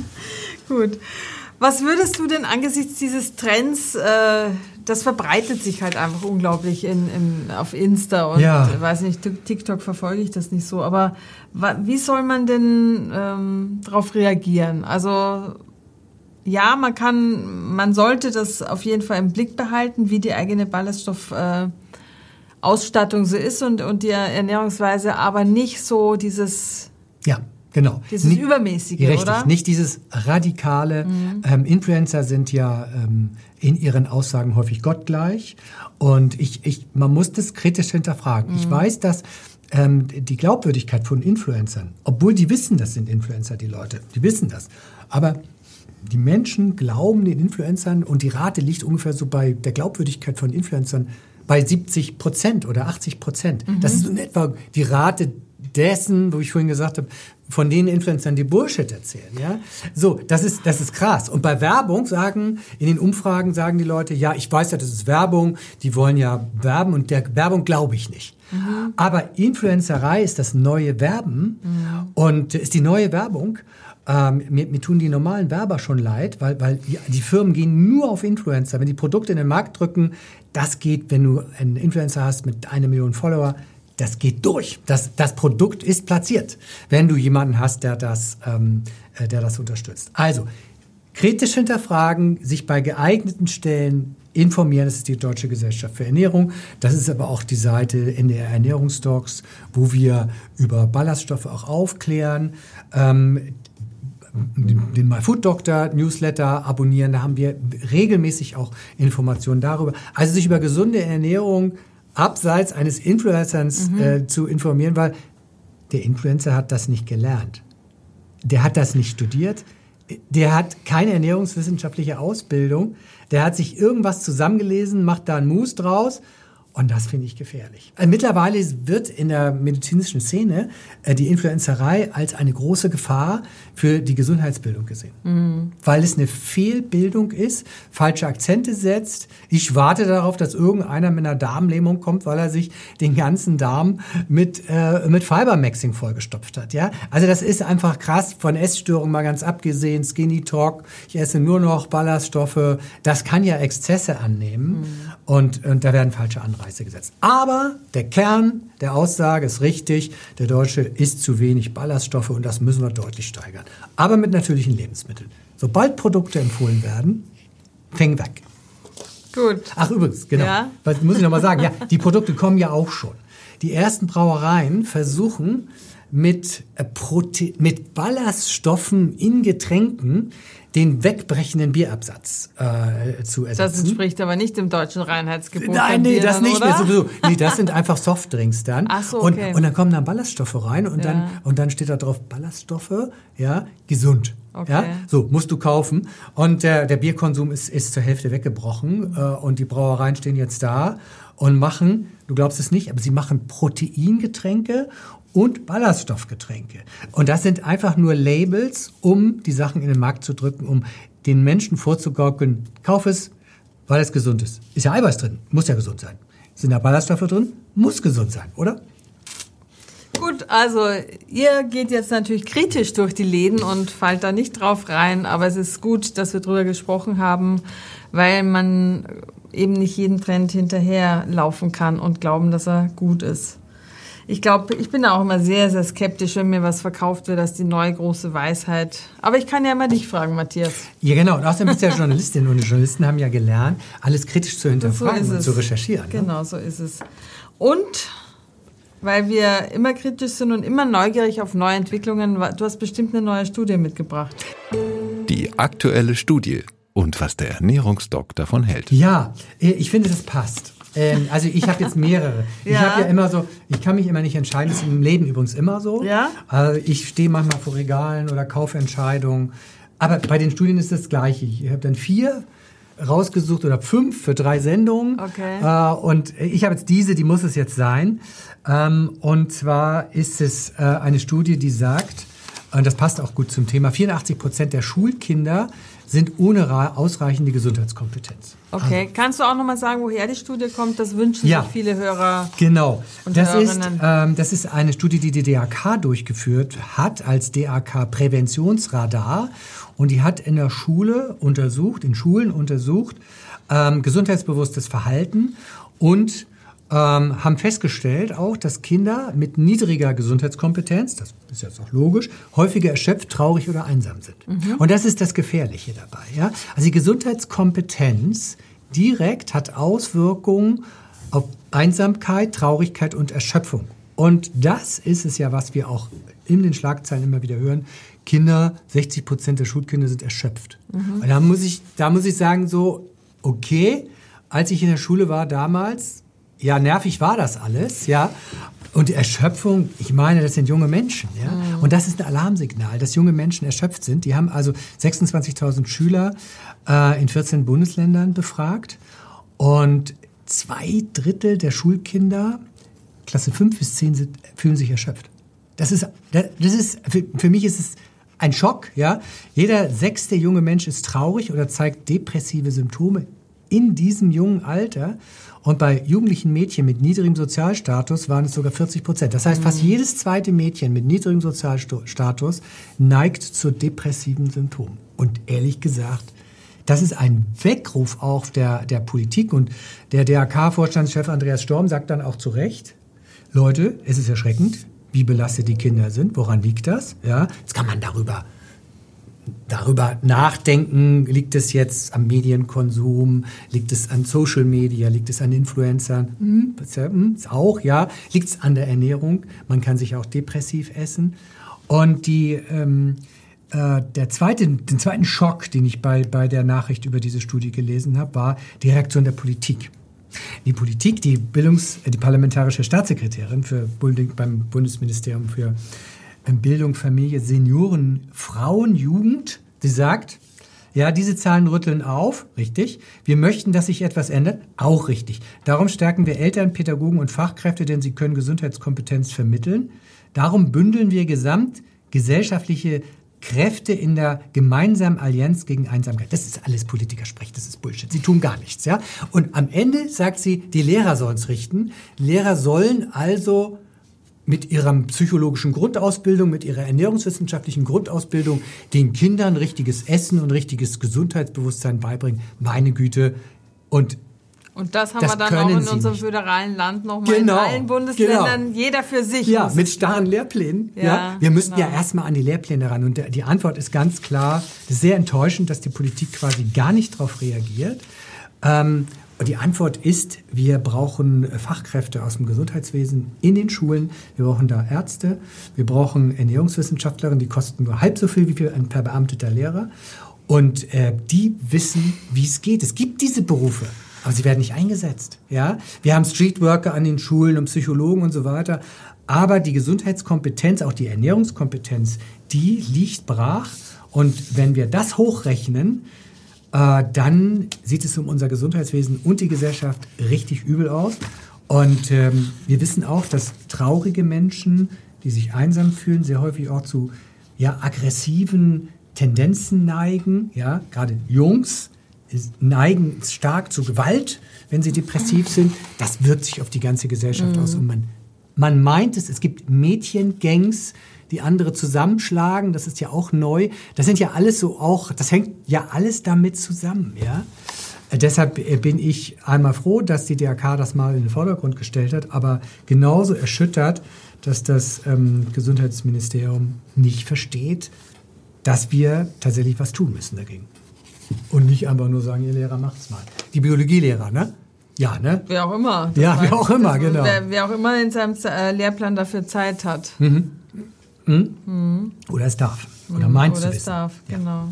Speaker 5: Gut. Was würdest du denn angesichts dieses Trends, äh, das verbreitet sich halt einfach unglaublich in, in, auf Insta und
Speaker 3: ja.
Speaker 5: äh, weiß nicht, TikTok verfolge ich das nicht so, aber wa- wie soll man denn ähm, darauf reagieren? Also ja, man kann, man sollte das auf jeden Fall im Blick behalten, wie die eigene Ballaststoff äh, Ausstattung so ist und, und die Ernährungsweise, aber nicht so dieses,
Speaker 3: ja, genau.
Speaker 5: dieses
Speaker 3: nicht,
Speaker 5: Übermäßige,
Speaker 3: richtig,
Speaker 5: oder?
Speaker 3: Nicht dieses radikale. Mhm. Ähm, Influencer sind ja ähm, in ihren Aussagen häufig gottgleich und ich, ich, man muss das kritisch hinterfragen. Mhm. Ich weiß, dass ähm, die Glaubwürdigkeit von Influencern, obwohl die wissen, das sind Influencer, die Leute, die wissen das, aber die Menschen glauben den Influencern und die Rate liegt ungefähr so bei der Glaubwürdigkeit von Influencern bei siebzig Prozent oder achtzig Prozent. Mhm. Das ist in etwa die Rate, dessen, wo ich vorhin gesagt habe, von den Influencern, die Bullshit erzählen. Ja? So, das ist, das ist krass. Und bei Werbung sagen, in den Umfragen sagen die Leute, ja, ich weiß ja, das ist Werbung, die wollen ja werben und der Werbung glaube ich nicht. Mhm. Aber Influencerei ist das neue Werben mhm. und ist die neue Werbung. Ähm, mir, mir tun die normalen Werber schon leid, weil, weil die, die Firmen gehen nur auf Influencer. Wenn die Produkte in den Markt drücken, das geht, wenn du einen Influencer hast mit einer Million Follower, das geht durch. Das, das Produkt ist platziert, wenn du jemanden hast, der das, ähm, der das unterstützt. Also, kritisch hinterfragen, sich bei geeigneten Stellen informieren, das ist die Deutsche Gesellschaft für Ernährung. Das ist aber auch die Seite in der Ernährungsdocs, wo wir über Ballaststoffe auch aufklären. Ähm, den MyFoodDoctor-Newsletter abonnieren, da haben wir regelmäßig auch Informationen darüber. Also sich über gesunde Ernährung abseits eines Influencers mhm. äh, zu informieren, weil der Influencer hat das nicht gelernt. Der hat das nicht studiert. Der hat keine ernährungswissenschaftliche Ausbildung. Der hat sich irgendwas zusammengelesen, macht da einen Mousse draus. Und das finde ich gefährlich. Also mittlerweile wird in der medizinischen Szene äh, die Influencerei als eine große Gefahr für die Gesundheitsbildung gesehen. Mhm. Weil es eine Fehlbildung ist, falsche Akzente setzt. Ich warte darauf, dass irgendeiner mit einer Darmlähmung kommt, weil er sich den ganzen Darm mit, äh, mit Fibermaxing vollgestopft hat. Ja? Also das ist einfach krass, von Essstörungen mal ganz abgesehen, Skinny Talk, ich esse nur noch Ballaststoffe. Das kann ja Exzesse annehmen mhm. und, und da werden falsche Anreize gesetzt. Aber der Kern der Aussage ist richtig, der Deutsche isst zu wenig Ballaststoffe und das müssen wir deutlich steigern. Aber mit natürlichen Lebensmitteln. Sobald Produkte empfohlen werden, fäng weg.
Speaker 5: Gut.
Speaker 3: Ach übrigens, genau, ja? Was muss ich noch mal sagen, ja, die Produkte kommen ja auch schon. Die ersten Brauereien versuchen mit, äh, Prote- mit Ballaststoffen in Getränken den wegbrechenden Bierabsatz äh, zu ersetzen.
Speaker 5: Das entspricht aber nicht dem deutschen Reinheitsgebot.
Speaker 3: Nein, nee, das
Speaker 5: dann,
Speaker 3: nicht.
Speaker 5: Oder?
Speaker 3: Sowieso. Nee, das sind einfach Softdrinks dann.
Speaker 5: Ach so, okay.
Speaker 3: Und, und dann kommen dann Ballaststoffe rein und, ja. dann, und dann steht da drauf Ballaststoffe, ja, gesund.
Speaker 5: Okay.
Speaker 3: Ja, so, musst du kaufen. Und der, der Bierkonsum ist, ist zur Hälfte weggebrochen. Äh, und die Brauereien stehen jetzt da und machen, du glaubst es nicht, aber sie machen Proteingetränke und Ballaststoffgetränke. Und das sind einfach nur Labels, um die Sachen in den Markt zu drücken, um den Menschen vorzugaukeln, kauf es, weil es gesund ist. Ist ja Eiweiß drin, muss ja gesund sein. Sind da Ballaststoffe drin, muss gesund sein, oder?
Speaker 5: Gut, also ihr geht jetzt natürlich kritisch durch die Läden und fallt da nicht drauf rein, aber es ist gut, dass wir drüber gesprochen haben, weil man eben nicht jeden Trend hinterherlaufen kann und glauben, dass er gut ist. Ich glaube, ich bin auch immer sehr, sehr skeptisch, wenn mir was verkauft wird als die neue große Weisheit. Aber ich kann ja immer dich fragen, Matthias.
Speaker 3: Ja, genau. Und außerdem bist du ja Journalistin und die Journalisten haben ja gelernt, alles kritisch zu hinterfragen
Speaker 5: so
Speaker 3: und zu recherchieren.
Speaker 5: Genau,
Speaker 3: ne?
Speaker 5: so ist es. Und weil wir immer kritisch sind und immer neugierig auf neue Entwicklungen, du hast bestimmt eine neue Studie mitgebracht.
Speaker 4: Die aktuelle Studie und was der Ernährungsdoc davon hält.
Speaker 3: Ja, ich finde, das passt. Ähm, also ich habe jetzt mehrere. Ja. Ich habe ja immer so, ich kann mich immer nicht entscheiden, das ist im Leben übrigens immer so.
Speaker 5: Ja?
Speaker 3: Also ich stehe manchmal vor Regalen oder kaufe Entscheidungen. Aber bei den Studien ist das Gleiche. Ich habe dann vier rausgesucht oder fünf für drei Sendungen.
Speaker 5: Okay.
Speaker 3: Äh, und ich habe jetzt diese, die muss es jetzt sein. Ähm, und zwar ist es äh, eine Studie, die sagt, und das passt auch gut zum Thema, vierundachtzig Prozent der Schulkinder sind ohne ausreichende Gesundheitskompetenz.
Speaker 5: Okay,
Speaker 3: also,
Speaker 5: kannst du auch nochmal sagen, woher die Studie kommt? Das wünschen
Speaker 3: ja,
Speaker 5: sich viele Hörer.
Speaker 3: Genau,
Speaker 5: und
Speaker 3: das
Speaker 5: Hörerinnen.
Speaker 3: ist, ähm, das ist eine Studie, die die D A K durchgeführt hat als D A K-Präventionsradar. Und die hat in der Schule untersucht, in Schulen untersucht, ähm, gesundheitsbewusstes Verhalten und Ähm, haben festgestellt auch, dass Kinder mit niedriger Gesundheitskompetenz, das ist jetzt auch logisch, häufiger erschöpft, traurig oder einsam sind. Mhm. Und das ist das Gefährliche dabei. Ja? Also die Gesundheitskompetenz direkt hat Auswirkungen auf Einsamkeit, Traurigkeit und Erschöpfung. Und das ist es ja, was wir auch in den Schlagzeilen immer wieder hören. Kinder, sechzig Prozent der Schulkinder sind erschöpft. Mhm. Und da muss ich, da muss ich sagen so, okay, als ich in der Schule war damals, ja, nervig war das alles, ja. Und die Erschöpfung, ich meine, das sind junge Menschen, ja. Mhm. Und das ist ein Alarmsignal, dass junge Menschen erschöpft sind. Die haben also sechsundzwanzigtausend Schüler äh, in vierzehn Bundesländern befragt. Und zwei Drittel der Schulkinder, Klasse fünf bis zehn, sind, fühlen sich erschöpft. Das ist, das ist für, für mich ist es ein Schock. Ja? Jeder sechste junge Mensch ist traurig oder zeigt depressive Symptome in diesem jungen Alter. Und bei jugendlichen Mädchen mit niedrigem Sozialstatus waren es sogar vierzig Prozent. Das heißt, fast jedes zweite Mädchen mit niedrigem Sozialstatus neigt zu depressiven Symptomen. Und ehrlich gesagt, das ist ein Weckruf auch der, der Politik. Und der D R K-Vorstandschef Andreas Storm sagt dann auch zu Recht, Leute, es ist erschreckend, wie belastet die Kinder sind. Woran liegt das? Ja, jetzt kann man darüber, darüber nachdenken. Liegt es jetzt am Medienkonsum? Liegt es an Social Media? Liegt es an Influencern? Hm, ist auch, ja. Liegt es an der Ernährung? Man kann sich auch depressiv essen. Und die, ähm, äh, der zweite, den zweiten Schock, den ich bei, bei der Nachricht über diese Studie gelesen habe, war die Reaktion der Politik. Die Politik, die Bildungs-, die parlamentarische Staatssekretärin für, beim Bundesministerium für Bildung, Familie, Senioren, Frauen, Jugend, sie sagt, ja, diese Zahlen rütteln auf, richtig. Wir möchten, dass sich etwas ändert, auch richtig. Darum stärken wir Eltern, Pädagogen und Fachkräfte, denn sie können Gesundheitskompetenz vermitteln. Darum bündeln wir gesamtgesellschaftliche Kräfte in der gemeinsamen Allianz gegen Einsamkeit. Das ist alles Politikersprech, das ist Bullshit. Sie tun gar nichts, ja. Und am Ende sagt sie, die Lehrer sollen es richten. Lehrer sollen also mit ihrer psychologischen Grundausbildung, mit ihrer ernährungswissenschaftlichen Grundausbildung den Kindern richtiges Essen und richtiges Gesundheitsbewusstsein beibringen. Meine Güte. Und
Speaker 5: Und das haben
Speaker 3: das
Speaker 5: wir dann auch in
Speaker 3: Sie
Speaker 5: unserem
Speaker 3: nicht.
Speaker 5: föderalen Land nochmal
Speaker 3: Genau,
Speaker 5: in allen Bundesländern,
Speaker 3: genau.
Speaker 5: jeder für sich.
Speaker 3: Ja,
Speaker 5: muss
Speaker 3: mit
Speaker 5: es
Speaker 3: starren
Speaker 5: tun.
Speaker 3: Lehrplänen. Ja,
Speaker 5: Ja,
Speaker 3: wir müssen
Speaker 5: genau.
Speaker 3: ja erstmal an die Lehrpläne ran. Und die Antwort ist ganz klar, das ist sehr enttäuschend, dass die Politik quasi gar nicht darauf reagiert. Ähm, und die Antwort ist, wir brauchen Fachkräfte aus dem Gesundheitswesen in den Schulen. Wir brauchen da Ärzte. Wir brauchen Ernährungswissenschaftlerinnen, die kosten nur halb so viel wie ein verbeamteter Lehrer. Und äh, die wissen, wie es geht. Es gibt diese Berufe. Aber sie werden nicht eingesetzt. Ja? Wir haben Streetworker an den Schulen und Psychologen und so weiter. Aber die Gesundheitskompetenz, auch die Ernährungskompetenz, die liegt brach. Und wenn wir das hochrechnen, äh, dann sieht es um unser Gesundheitswesen und die Gesellschaft richtig übel aus. Und ähm, wir wissen auch, dass traurige Menschen, die sich einsam fühlen, sehr häufig auch zu ja, aggressiven Tendenzen neigen. Ja? Gerade Jungs neigen stark zu Gewalt, wenn sie depressiv sind. Das wirkt sich auf die ganze Gesellschaft mhm. aus. Und man, man meint es, es gibt Mädchengangs, die andere zusammenschlagen. Das ist ja auch neu. Das sind ja alles so auch, das hängt ja alles damit zusammen. Ja? Äh, deshalb bin ich einmal froh, dass die D R K das mal in den Vordergrund gestellt hat, aber genauso erschüttert, dass das ähm, Gesundheitsministerium nicht versteht, dass wir tatsächlich was tun müssen dagegen. Und nicht einfach nur sagen, ihr Lehrer macht's mal. Die Biologielehrer, ne? Ja, ne?
Speaker 5: Wer auch immer.
Speaker 3: Ja, wer auch immer,
Speaker 5: das,
Speaker 3: genau.
Speaker 5: Wer, wer auch immer in seinem äh, Lehrplan dafür Zeit hat.
Speaker 3: Mhm. Mhm. Mhm. Oder es darf. Oder meint zu
Speaker 5: Oder
Speaker 3: wissen.
Speaker 5: es darf,
Speaker 3: Ja.
Speaker 5: genau.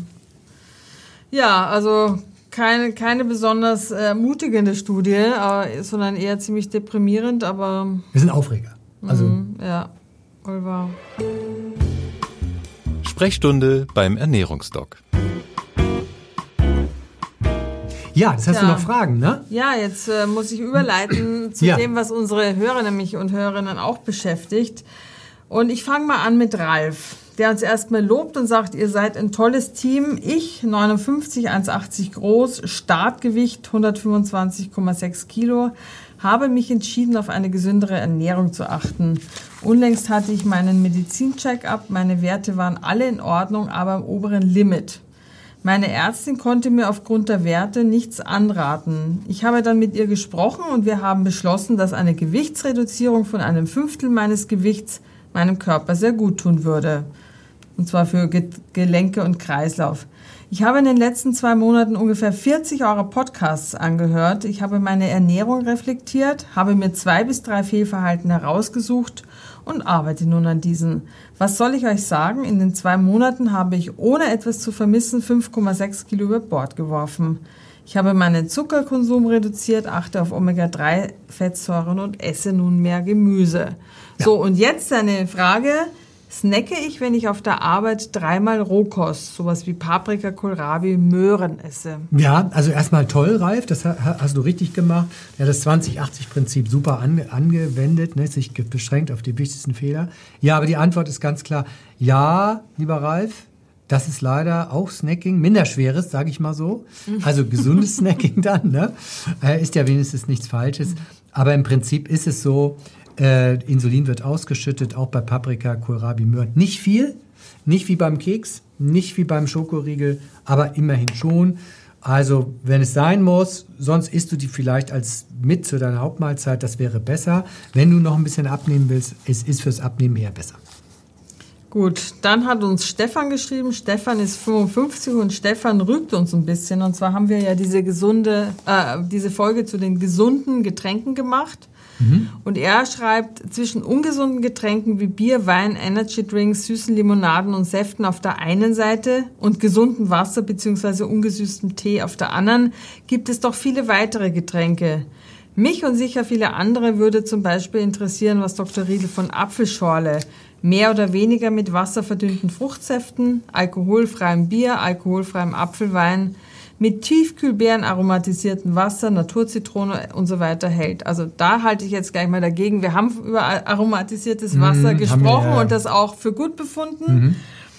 Speaker 5: Ja, also keine, keine besonders äh, mutigende Studie, aber, sondern eher ziemlich deprimierend, aber...
Speaker 3: Wir sind Aufreger. Also,
Speaker 5: Mhm, ja, Oliver.
Speaker 4: Sprechstunde beim Ernährungsdoc.
Speaker 3: ja, das hast
Speaker 5: Ja.
Speaker 3: du noch Fragen, ne?
Speaker 5: Ja, jetzt äh, muss ich überleiten zu
Speaker 3: Ja.
Speaker 5: dem, was unsere Hörer nämlich und Hörerinnen auch beschäftigt. Und ich fange mal an mit Ralf, der uns erstmal lobt und sagt, ihr seid ein tolles Team. Ich, neunundfünfzig, eins Komma achtzig groß, Startgewicht hundertfünfundzwanzig Komma sechs Kilo, habe mich entschieden, auf eine gesündere Ernährung zu achten. Unlängst hatte ich meinen Medizin-Check-up. Meine Werte waren alle in Ordnung, aber im oberen Limit. Meine Ärztin konnte mir aufgrund der Werte nichts anraten. Ich habe dann mit ihr gesprochen und wir haben beschlossen, dass eine Gewichtsreduzierung von einem Fünftel meines Gewichts meinem Körper sehr gut tun würde. Und zwar für Ge- Gelenke und Kreislauf. Ich habe in den letzten zwei Monaten ungefähr vierzig eurer Podcasts angehört. Ich habe meine Ernährung reflektiert, habe mir zwei bis drei Fehlverhalten herausgesucht und arbeite nun an diesen. Was soll ich euch sagen? In den zwei Monaten habe ich, ohne etwas zu vermissen, fünf Komma sechs Kilo über Bord geworfen. Ich habe meinen Zuckerkonsum reduziert, achte auf Omega drei Fettsäuren und esse nun mehr Gemüse. Ja. So, und jetzt eine Frage. Snacke ich, wenn ich auf der Arbeit dreimal Rohkost, sowas wie Paprika, Kohlrabi, Möhren esse?
Speaker 3: Ja, also erstmal toll, Ralf, das hast du richtig gemacht. Ja, das zwanzig achtzig Prinzip super ange- angewendet, ne, sich beschränkt auf die wichtigsten Fehler. Ja, aber die Antwort ist ganz klar, ja, lieber Ralf, das ist leider auch Snacking, minderschweres, sage ich mal so. Also gesundes Snacking dann, ne? Äh, ist ja wenigstens nichts Falsches. Aber im Prinzip ist es so, äh, Insulin wird ausgeschüttet, auch bei Paprika, Kohlrabi, Möhren. Nicht viel, nicht wie beim Keks, nicht wie beim Schokoriegel, aber immerhin schon. Also wenn es sein muss, sonst isst du die vielleicht als mit zu deiner Hauptmahlzeit, das wäre besser. Wenn du noch ein bisschen abnehmen willst, es ist fürs Abnehmen eher besser.
Speaker 5: Gut, dann hat uns Stefan geschrieben. Stefan ist fünfundfünfzig und Stefan rügt uns ein bisschen. Und zwar haben wir ja diese gesunde, äh, diese Folge zu den gesunden Getränken gemacht. Mhm. Und er schreibt, zwischen ungesunden Getränken wie Bier, Wein, Energy Drinks, süßen Limonaden und Säften auf der einen Seite und gesundem Wasser bzw. ungesüßtem Tee auf der anderen gibt es doch viele weitere Getränke. Mich und sicher viele andere würde zum Beispiel interessieren, was Doktor Riedl von Apfelschorle, mehr oder weniger mit Wasser verdünnten Fruchtsäften, alkoholfreiem Bier, alkoholfreiem Apfelwein, mit Tiefkühlbeeren aromatisiertem Wasser, Naturzitrone und so weiter hält. Also da halte ich jetzt gleich mal dagegen. Wir haben über aromatisiertes Wasser mmh, gesprochen wir, ja. und das auch für gut befunden. Mhm.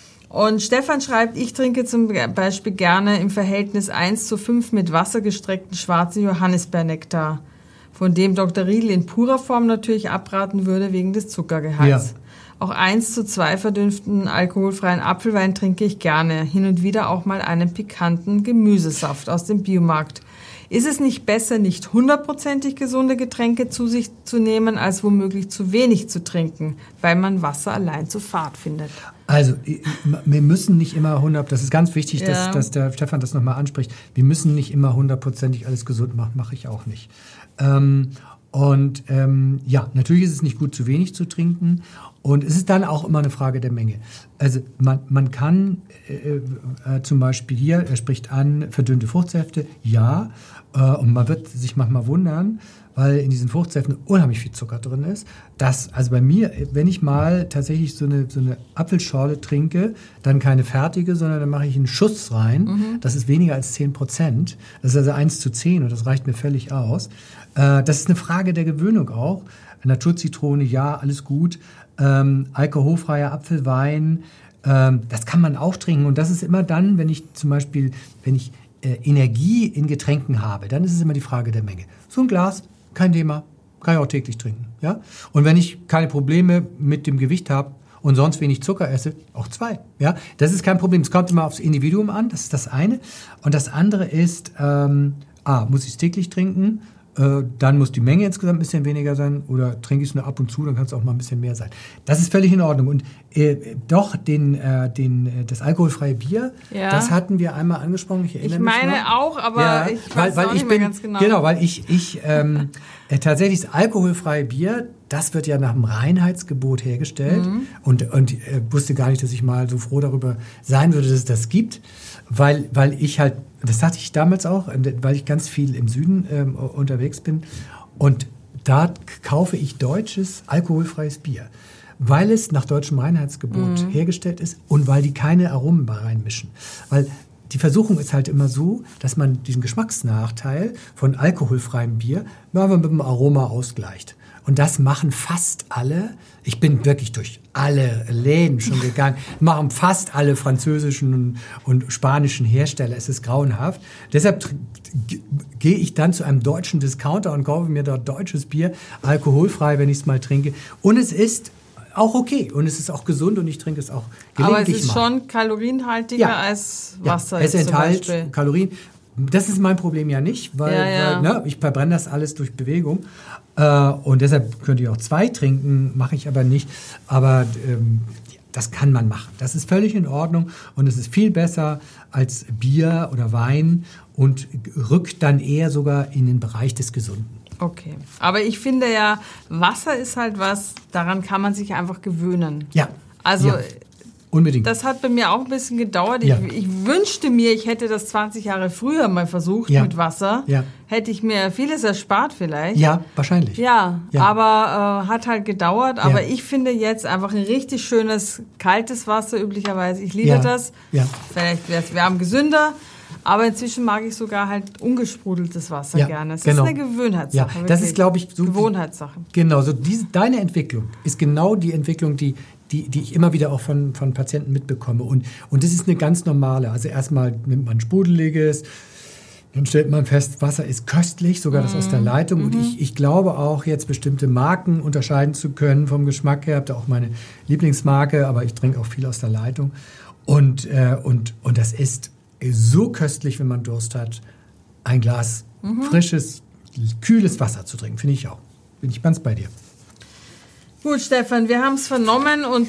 Speaker 5: Und Stefan schreibt, ich trinke zum Beispiel gerne im Verhältnis eins zu fünf mit Wasser gestreckten schwarzen Johannisbeernektar, von dem Doktor Riedl in purer Form natürlich abraten würde wegen des Zuckergehalts. Ja. Auch eins zu zwei verdünften alkoholfreien Apfelwein trinke ich gerne. Hin und wieder auch mal einen pikanten Gemüsesaft aus dem Biomarkt. Ist es nicht besser, nicht hundertprozentig gesunde Getränke zu sich zu nehmen, als womöglich zu wenig zu trinken, weil man Wasser allein zu fad findet?
Speaker 3: Also, wir müssen nicht immer hundert, das ist ganz wichtig, ja. dass, dass der Stefan das nochmal anspricht, wir müssen nicht immer hundertprozentig alles gesund machen, mache ich auch nicht. Ähm, und ähm, ja, natürlich ist es nicht gut, zu wenig zu trinken. Und es ist dann auch immer eine Frage der Menge. Also man, man kann äh, äh, zum Beispiel hier, er spricht an, verdünnte Fruchtsäfte, ja. Äh, und man wird sich manchmal wundern, weil in diesen Fruchtsäften unheimlich viel Zucker drin ist. Das, also bei mir, wenn ich mal tatsächlich so eine, so eine Apfelschorle trinke, dann keine fertige, sondern dann mache ich einen Schuss rein. Mhm. Das ist weniger als zehn Prozent. Das ist also eins zu zehn und das reicht mir völlig aus. Äh, das ist eine Frage der Gewöhnung auch. Naturzitrone, ja, alles gut. Ähm, alkoholfreier Apfelwein, ähm, das kann man auch trinken. Und das ist immer dann, wenn ich zum Beispiel, wenn ich äh, Energie in Getränken habe, dann ist es immer die Frage der Menge. So ein Glas, kein Thema, kann ich auch täglich trinken. Ja? Und wenn ich keine Probleme mit dem Gewicht habe und sonst wenig Zucker esse, auch zwei. Ja? Das ist kein Problem. Es kommt immer aufs Individuum an, das ist das eine. Und das andere ist, ähm, A, muss ich es täglich trinken? Äh, dann muss die Menge insgesamt ein bisschen weniger sein oder trinke ich es nur ab und zu, dann kann es auch mal ein bisschen mehr sein. Das ist völlig in Ordnung. Und äh, doch, den, äh, den, das alkoholfreie Bier, ja. das hatten wir einmal angesprochen. Ich erinnere
Speaker 5: ich
Speaker 3: mich
Speaker 5: meine
Speaker 3: noch.
Speaker 5: auch, aber
Speaker 3: ja,
Speaker 5: ich weiß
Speaker 3: weil, weil
Speaker 5: auch
Speaker 3: ich
Speaker 5: nicht
Speaker 3: bin,
Speaker 5: mehr ganz genau.
Speaker 3: Genau, weil ich, ich ähm, äh, tatsächlich das alkoholfreie Bier, das wird ja nach dem Reinheitsgebot hergestellt mhm. und, und äh, wusste gar nicht, dass ich mal so froh darüber sein würde, dass es das gibt, weil, weil ich halt, das sagte ich damals auch, weil ich ganz viel im Süden ähm, unterwegs bin und da kaufe ich deutsches alkoholfreies Bier, weil es nach deutschem Reinheitsgebot mhm. hergestellt ist und weil die keine Aromen reinmischen, weil die Versuchung ist halt immer so, dass man diesen Geschmacksnachteil von alkoholfreiem Bier mit dem Aroma ausgleicht. Und das machen fast alle. Ich bin wirklich durch alle Läden schon gegangen. Machen fast alle französischen und, und spanischen Hersteller. Es ist grauenhaft. Deshalb gehe ich dann zu einem deutschen Discounter und kaufe mir dort deutsches Bier, alkoholfrei, wenn ich es mal trinke. Und es ist auch okay. Und es ist auch gesund und ich trinke es auch gelegentlich
Speaker 5: Aber es ist
Speaker 3: mal.
Speaker 5: schon kalorienhaltiger ja. als Wasser.
Speaker 3: Ja, es enthält Kalorien. Das ist mein Problem ja nicht, weil,
Speaker 5: ja, ja.
Speaker 3: weil ne, ich verbrenne das alles durch Bewegung. Äh, und deshalb könnte ich auch zwei trinken, mache ich aber nicht. Aber ähm, das kann man machen. Das ist völlig in Ordnung und es ist viel besser als Bier oder Wein und rückt dann eher sogar in den Bereich des Gesunden.
Speaker 5: Okay, aber ich finde ja, Wasser ist halt was, daran kann man sich einfach gewöhnen.
Speaker 3: Ja.
Speaker 5: Also
Speaker 3: ja. Unbedingt.
Speaker 5: Das hat bei mir auch ein bisschen gedauert.
Speaker 3: Ja.
Speaker 5: Ich, ich wünschte mir, ich hätte das zwanzig Jahre früher mal versucht
Speaker 3: ja.
Speaker 5: mit Wasser.
Speaker 3: Ja.
Speaker 5: Hätte ich mir vieles erspart vielleicht.
Speaker 3: Ja, wahrscheinlich.
Speaker 5: Ja,
Speaker 3: ja.
Speaker 5: aber äh, hat halt gedauert. Aber
Speaker 3: ja.
Speaker 5: ich finde jetzt einfach ein richtig schönes, kaltes Wasser üblicherweise. Ich liebe
Speaker 3: ja.
Speaker 5: das.
Speaker 3: Ja.
Speaker 5: Vielleicht wäre es wärm gesünder. Aber inzwischen mag ich sogar halt ungesprudeltes Wasser
Speaker 3: ja,
Speaker 5: gerne. Es
Speaker 3: genau.
Speaker 5: ist eine Gewöhnheitssache.
Speaker 3: Ja, das ist, glaube ich, so
Speaker 5: Gewohnheitssache.
Speaker 3: Genau, so diese, deine Entwicklung ist genau die Entwicklung, die, die, die ich immer wieder auch von, von Patienten mitbekomme. Und, und das ist eine ganz normale. Also erstmal nimmt man Sprudeliges, dann stellt man fest, Wasser ist köstlich, sogar das aus der Leitung. Mhm. Und ich, ich glaube auch, jetzt bestimmte Marken unterscheiden zu können vom Geschmack her. Ich habe da auch meine Lieblingsmarke, aber ich trinke auch viel aus der Leitung. Und, äh, und, und das ist so köstlich, wenn man Durst hat, ein Glas mhm. frisches, kühles Wasser zu trinken, finde ich auch. Bin ich ganz bei dir.
Speaker 5: Gut, Stefan, wir haben es vernommen und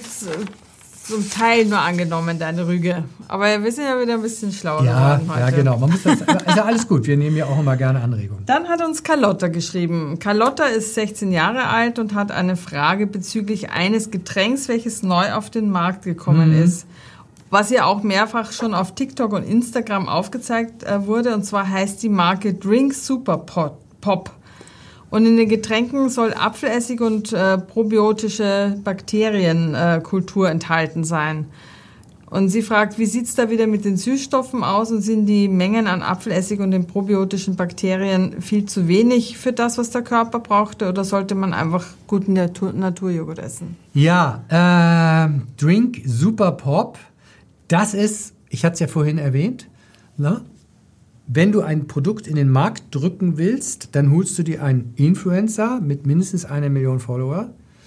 Speaker 5: zum Teil nur angenommen, deine Rüge. Aber wir sind ja wieder ein bisschen schlauer
Speaker 3: ja,
Speaker 5: geworden heute.
Speaker 3: Ja, genau. Man muss das, ist ja alles gut. Wir nehmen ja auch immer gerne Anregungen.
Speaker 5: Dann hat uns Carlotta geschrieben. Carlotta ist sechzehn Jahre alt und hat eine Frage bezüglich eines Getränks, welches neu auf den Markt gekommen mhm. ist. Was ja auch mehrfach schon auf TikTok und Instagram aufgezeigt äh, wurde. Und zwar heißt die Marke Drink Super Pop. Und in den Getränken soll Apfelessig und äh, probiotische Bakterienkultur äh, enthalten sein. Und sie fragt, wie sieht's da wieder mit den Süßstoffen aus? Und sind die Mengen an Apfelessig und den probiotischen Bakterien viel zu wenig für das, was der Körper brauchte? Oder sollte man einfach guten Natur- Naturjoghurt essen?
Speaker 3: Ja, äh, Drink Super Pop. Das ist, ich hatte es ja vorhin erwähnt, ne? Wenn du ein Produkt in den Markt drücken willst, dann holst du dir einen Influencer mit mindestens einer Million Follower.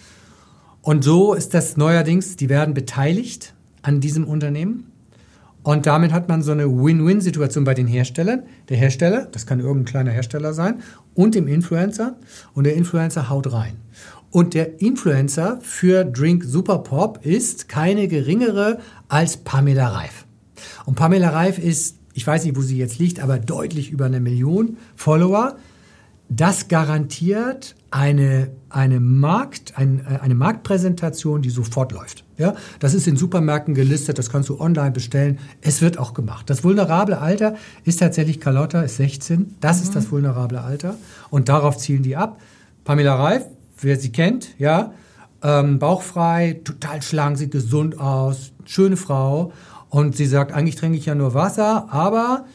Speaker 3: Und so ist das neuerdings, die werden beteiligt an diesem Unternehmen. Und damit hat man so eine Win-Win-Situation bei den Herstellern. Der Hersteller, das kann irgendein kleiner Hersteller sein, und dem Influencer. Und der Influencer haut rein. Und der Influencer für Drink Super Pop ist keine geringere als Pamela Reif. Und Pamela Reif ist, ich weiß nicht, wo sie jetzt liegt, aber deutlich über eine Million Follower. Das garantiert eine, eine, Markt, ein, eine Marktpräsentation, die sofort läuft. Ja, das ist in Supermärkten gelistet, das kannst du online bestellen. Es wird auch gemacht. Das vulnerable Alter ist tatsächlich, Carlotta ist sechzehn, das mhm. ist das vulnerable Alter. Und darauf zielen die ab. Pamela Reif, wer sie kennt, ja, ähm, bauchfrei, total schlank, sieht gesund aus, schöne Frau. Und sie sagt, eigentlich trinke ich ja nur Wasser, aber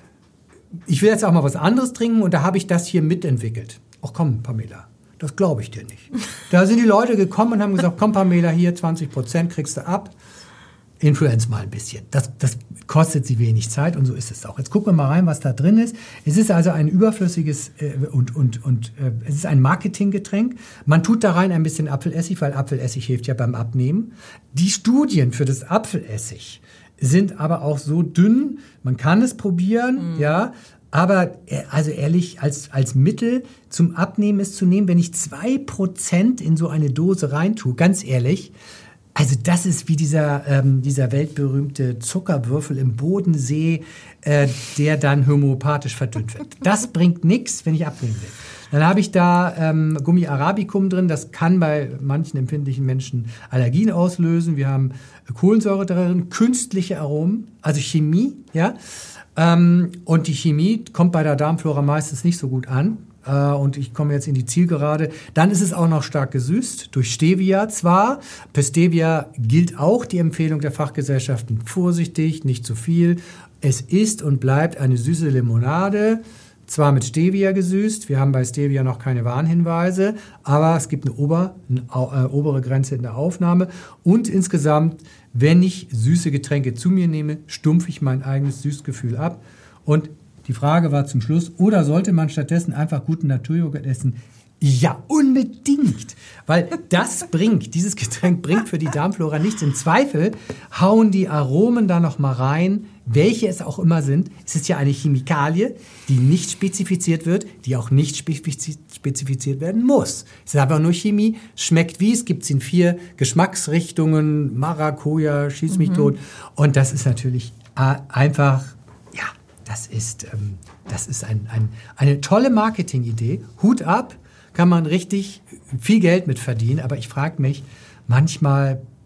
Speaker 3: ich will jetzt auch mal was anderes trinken und da habe ich das hier mitentwickelt. Ach komm, Pamela, das glaube ich dir nicht. Da sind die Leute gekommen und haben gesagt, komm Pamela, hier zwanzig Prozent kriegst du ab. Influenz mal ein bisschen. Das, das kostet sie wenig Zeit und so ist es auch. Jetzt gucken wir mal rein, was da drin ist. Es ist also ein überflüssiges äh, und, und, und äh, es ist ein Marketinggetränk. Man tut da rein ein bisschen Apfelessig, weil Apfelessig hilft ja beim Abnehmen. Die Studien für das Apfelessig sind aber auch so dünn, man kann es probieren, mhm. ja, aber also ehrlich, als, als Mittel zum Abnehmen ist zu nehmen, wenn ich zwei Prozent in so eine Dose reintue, ganz ehrlich, also das ist wie dieser, ähm, dieser weltberühmte Zuckerwürfel im Bodensee, äh, der dann homöopathisch verdünnt wird. Das bringt nichts, wenn ich abnehmen will. Dann habe ich da ähm, Gummi Arabicum drin. Das kann bei manchen empfindlichen Menschen Allergien auslösen. Wir haben Kohlensäure drin, künstliche Aromen, also Chemie. Ja? Ähm, und die Chemie kommt bei der Darmflora meistens nicht so gut an. Äh, und ich komme jetzt in die Zielgerade. Dann ist es auch noch stark gesüßt durch Stevia zwar. Bei Stevia gilt auch die Empfehlung der Fachgesellschaften, vorsichtig, nicht zu viel. Es ist und bleibt eine süße Limonade. Zwar mit Stevia gesüßt, wir haben bei Stevia noch keine Warnhinweise, aber es gibt eine, Ober, eine äh, obere Grenze in der Aufnahme. Und insgesamt, wenn ich süße Getränke zu mir nehme, stumpfe ich mein eigenes Süßgefühl ab. Und die Frage war zum Schluss, oder sollte man stattdessen einfach guten Naturjoghurt essen? Ja, unbedingt, weil das bringt, dieses Getränk bringt für die Darmflora nichts. Im Zweifel hauen die Aromen da noch mal rein, welche es auch immer sind. Es ist ja eine Chemikalie, die nicht spezifiziert wird, die auch nicht spezifiziert werden muss. Es ist einfach nur Chemie, schmeckt wie, es gibt es in vier Geschmacksrichtungen, Maracuja, schieß mich mhm. tot. Und das ist natürlich einfach, ja, das ist, ähm, das ist ein, ein, eine tolle Marketingidee. Hut ab, kann man richtig viel Geld mit verdienen. Aber ich frage mich manchmal,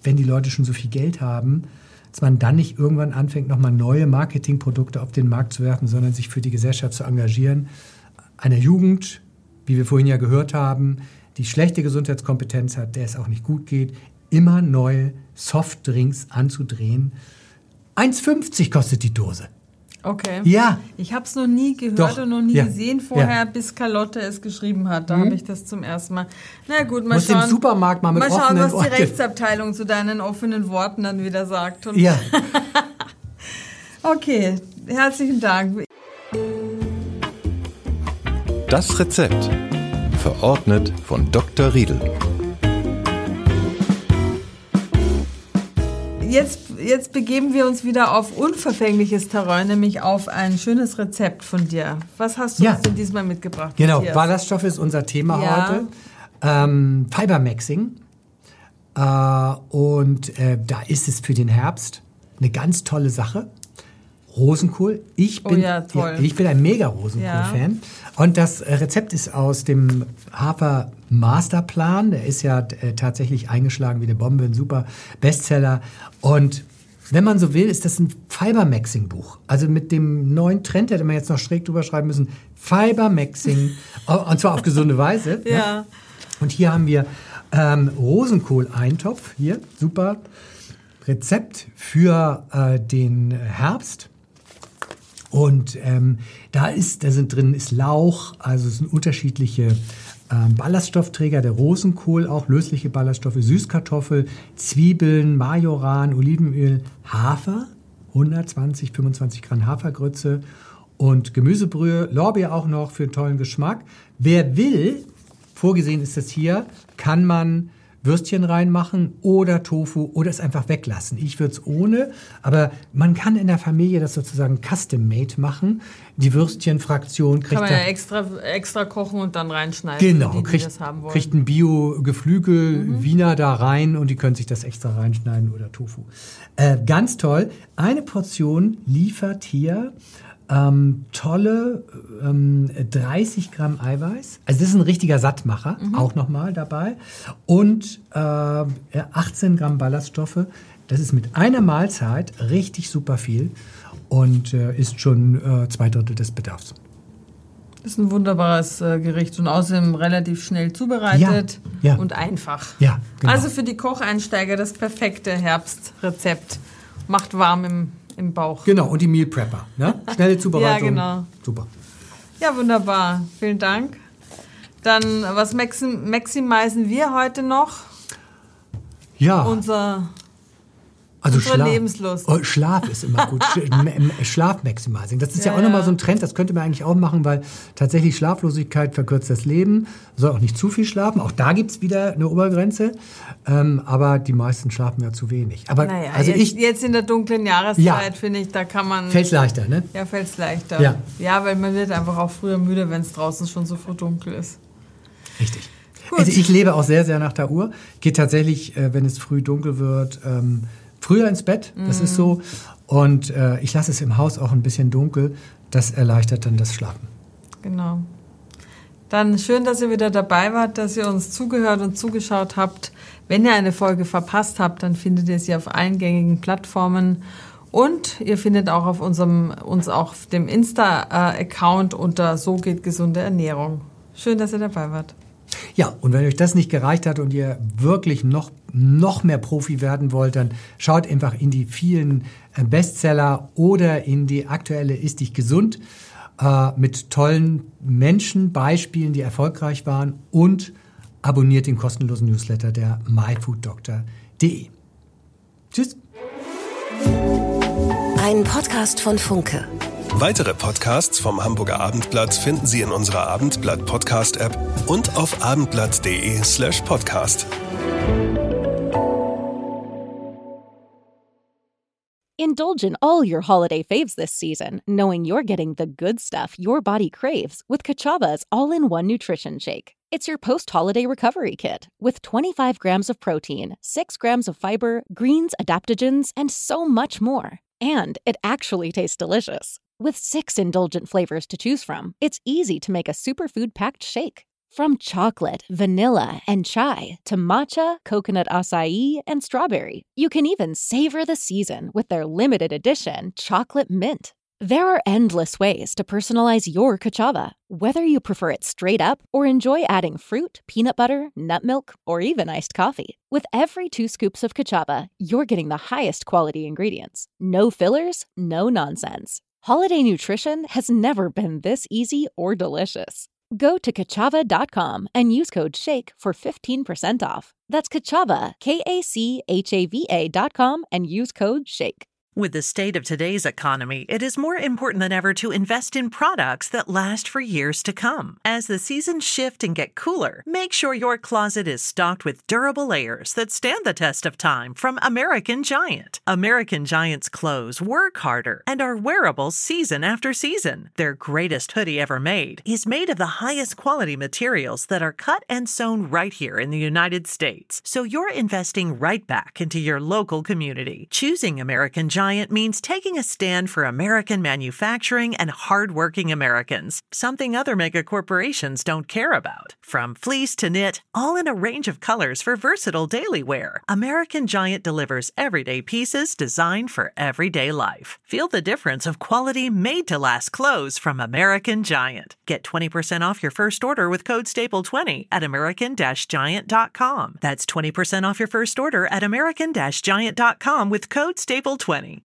Speaker 3: wenn die Leute schon so viel Geld haben, dass man dann nicht irgendwann anfängt, nochmal neue Marketingprodukte auf den Markt zu werfen, sondern sich für die Gesellschaft zu engagieren. Einer Jugend, wie wir vorhin ja gehört haben, die schlechte Gesundheitskompetenz hat, der es auch nicht gut geht, immer neue Softdrinks anzudrehen. eins fünfzig kostet die Dose.
Speaker 5: Okay.
Speaker 3: Ja.
Speaker 5: Ich habe es noch nie gehört
Speaker 3: Doch.
Speaker 5: und noch nie
Speaker 3: Ja.
Speaker 5: gesehen vorher,
Speaker 3: Ja.
Speaker 5: bis Carlotte es geschrieben hat. Da
Speaker 3: Mhm.
Speaker 5: habe ich das zum ersten Mal. Na gut, mal
Speaker 3: Muss
Speaker 5: schauen.
Speaker 3: im Supermarkt mal mit
Speaker 5: mal schauen,
Speaker 3: offenen
Speaker 5: was die
Speaker 3: Worten.
Speaker 5: Rechtsabteilung zu deinen offenen Worten dann wieder sagt. Und
Speaker 3: Ja.
Speaker 5: Okay, herzlichen Dank.
Speaker 4: Das Rezept. Verordnet von Doktor Riedel.
Speaker 5: Jetzt, jetzt begeben wir uns wieder auf unverfängliches Terrain, nämlich auf ein schönes Rezept von dir. Was hast du
Speaker 3: Ja.
Speaker 5: uns denn diesmal mitgebracht?
Speaker 3: Genau,
Speaker 5: Matthias?
Speaker 3: Ballaststoffe ist unser Thema
Speaker 5: Ja.
Speaker 3: heute. Ähm, Fibermaxing. Äh, und äh, da ist es für den Herbst eine ganz tolle Sache. Rosenkohl. Ich
Speaker 5: Oh
Speaker 3: bin,
Speaker 5: ja, toll.
Speaker 3: ich bin ein mega Rosenkohl-Fan. Und das äh, Rezept ist aus dem Hafer Masterplan. Der ist ja äh, tatsächlich eingeschlagen wie eine Bombe, ein super Bestseller. Und wenn man so will, ist das ein Fibermaxing-Buch. Also mit dem neuen Trend hätte man jetzt noch schräg drüber schreiben müssen. Fibermaxing. Und zwar auf gesunde Weise.
Speaker 5: Ja.
Speaker 3: Ne? Und hier haben wir ähm, Rosenkohl-Eintopf. Hier, super Rezept für äh, den Herbst. Und ähm, da ist, da sind drin ist Lauch, also es sind unterschiedliche ähm, Ballaststoffträger, der Rosenkohl, auch lösliche Ballaststoffe, Süßkartoffel, Zwiebeln, Majoran, Olivenöl, Hafer, hundertzwanzig, fünfundzwanzig Gramm Hafergrütze und Gemüsebrühe, Lorbeer auch noch für einen tollen Geschmack. Wer will, vorgesehen ist das hier, kann man Würstchen reinmachen oder Tofu oder es einfach weglassen. Ich würde es ohne, aber man kann in der Familie das sozusagen custom-made machen. Die Würstchenfraktion kriegt
Speaker 5: Kann man ja
Speaker 3: da-
Speaker 5: extra, extra kochen und dann reinschneiden,
Speaker 3: Genau,
Speaker 5: für die, die
Speaker 3: kriegt,
Speaker 5: das haben wollen.
Speaker 3: kriegt ein Bio-Geflügel-Wiener da rein und die können sich das extra reinschneiden oder Tofu. Äh, ganz toll. Eine Portion liefert hier ähm, tolle ähm, dreißig Gramm Eiweiß. Also das ist ein richtiger Sattmacher, auch nochmal dabei. Und äh, achtzehn Gramm Ballaststoffe. Das ist mit einer Mahlzeit richtig super viel und äh, ist schon äh, zwei Drittel des Bedarfs.
Speaker 5: Das ist ein wunderbares äh, Gericht und außerdem relativ schnell zubereitet
Speaker 3: Ja, ja.
Speaker 5: und einfach.
Speaker 3: Ja, genau.
Speaker 5: Also für die Kocheinsteiger das perfekte Herbstrezept. Macht warm im, im Bauch.
Speaker 3: Genau, und die Meal Prepper. Ne? Schnelle Zubereitung.
Speaker 5: Ja, genau.
Speaker 3: Super.
Speaker 5: Ja, wunderbar. Vielen Dank. Dann, was maxim maximisieren wir heute noch?
Speaker 3: Ja,
Speaker 5: Unser
Speaker 3: also
Speaker 5: unsere
Speaker 3: Schlaf.
Speaker 5: Lebenslust.
Speaker 3: Oh, Schlaf ist immer gut. Sch- m- m- Schlafmaximizing. Das ist ja,
Speaker 5: Ja,
Speaker 3: auch nochmal
Speaker 5: ja.
Speaker 3: so ein Trend, das könnte man eigentlich auch machen, weil tatsächlich Schlaflosigkeit verkürzt das Leben. Soll auch nicht zu viel schlafen. Auch da gibt es wieder eine Obergrenze. Ähm, aber die meisten schlafen ja zu wenig. Aber
Speaker 5: Naja,
Speaker 3: also
Speaker 5: jetzt,
Speaker 3: ich
Speaker 5: jetzt in der dunklen Jahreszeit,
Speaker 3: Ja.
Speaker 5: finde ich, da kann man...
Speaker 3: fällt's leichter, ne?
Speaker 5: Ja, fällt es leichter.
Speaker 3: Ja.
Speaker 5: ja, weil man wird einfach auch früher müde, wenn es draußen schon so früh dunkel ist.
Speaker 3: Richtig.
Speaker 5: Gut.
Speaker 3: Also ich lebe auch sehr, sehr nach der Uhr. Geht tatsächlich, äh, wenn es früh dunkel wird, ähm, früher ins Bett. Das ist so. Und äh, ich lasse es im Haus auch ein bisschen dunkel. Das erleichtert dann das Schlafen.
Speaker 5: Genau. Dann schön, dass ihr wieder dabei wart, dass ihr uns zugehört und zugeschaut habt. Wenn ihr eine Folge verpasst habt, dann findet ihr sie auf allen gängigen Plattformen. Und ihr findet auch auf unserem, uns auch auf dem Insta-Account unter So geht gesunde Ernährung. Schön, dass ihr dabei wart.
Speaker 3: Ja, und wenn euch das nicht gereicht hat und ihr wirklich noch, noch mehr Profi werden wollt, dann schaut einfach in die vielen äh, Bestseller oder in die aktuelle Ist dich gesund äh, mit tollen Menschen, Beispielen, die erfolgreich waren und abonniert den kostenlosen Newsletter der my food doctor punkt de. Tschüss.
Speaker 7: Ein Podcast von Funke.
Speaker 8: Weitere Podcasts vom Hamburger Abendblatt finden Sie in unserer Abendblatt-Podcast-App und auf abendblatt.de slash podcast.
Speaker 1: Indulge in all your holiday faves this season, knowing you're getting the good stuff your body craves with Kachava's all-in-one nutrition shake. It's your post-holiday recovery kit with twenty-five grams of protein, six grams of fiber, greens, adaptogens, and so much more. And it actually tastes delicious. With six indulgent flavors to choose from, it's easy to make a superfood-packed shake. From chocolate, vanilla, and chai to matcha, coconut acai, and strawberry, you can even savor the season with their limited edition chocolate mint. There are endless ways to personalize your cachava, whether you prefer it straight up or enjoy adding fruit, peanut butter, nut milk, or even iced coffee. With every two scoops of cachava, you're getting the highest quality ingredients. No fillers, no nonsense. Holiday nutrition has never been this easy or delicious. Go to kachava dot com and use code SHAKE for fifteen percent off. That's Kachava, K A C H A V A dot com, and use code SHAKE.
Speaker 9: With the state of today's economy, it is more important than ever to invest in products that last for years to come. As the seasons shift and get cooler, make sure your closet is stocked with durable layers that stand the test of time from American Giant. American Giant's clothes work harder and are wearable season after season. Their greatest hoodie ever made is made of the highest quality materials that are cut and sewn right here in the United States. So you're investing right back into your local community. Choosing American Giant means taking a stand for American manufacturing and hardworking Americans, something other mega corporations don't care about. From fleece to knit, all in a range of colors for versatile daily wear, American Giant delivers everyday pieces designed for everyday life. Feel the difference of quality made-to-last clothes from American Giant. Get twenty percent off your first order with code staple twenty at american giant dot com. That's twenty percent off your first order at american giant dot com with code staple twenty.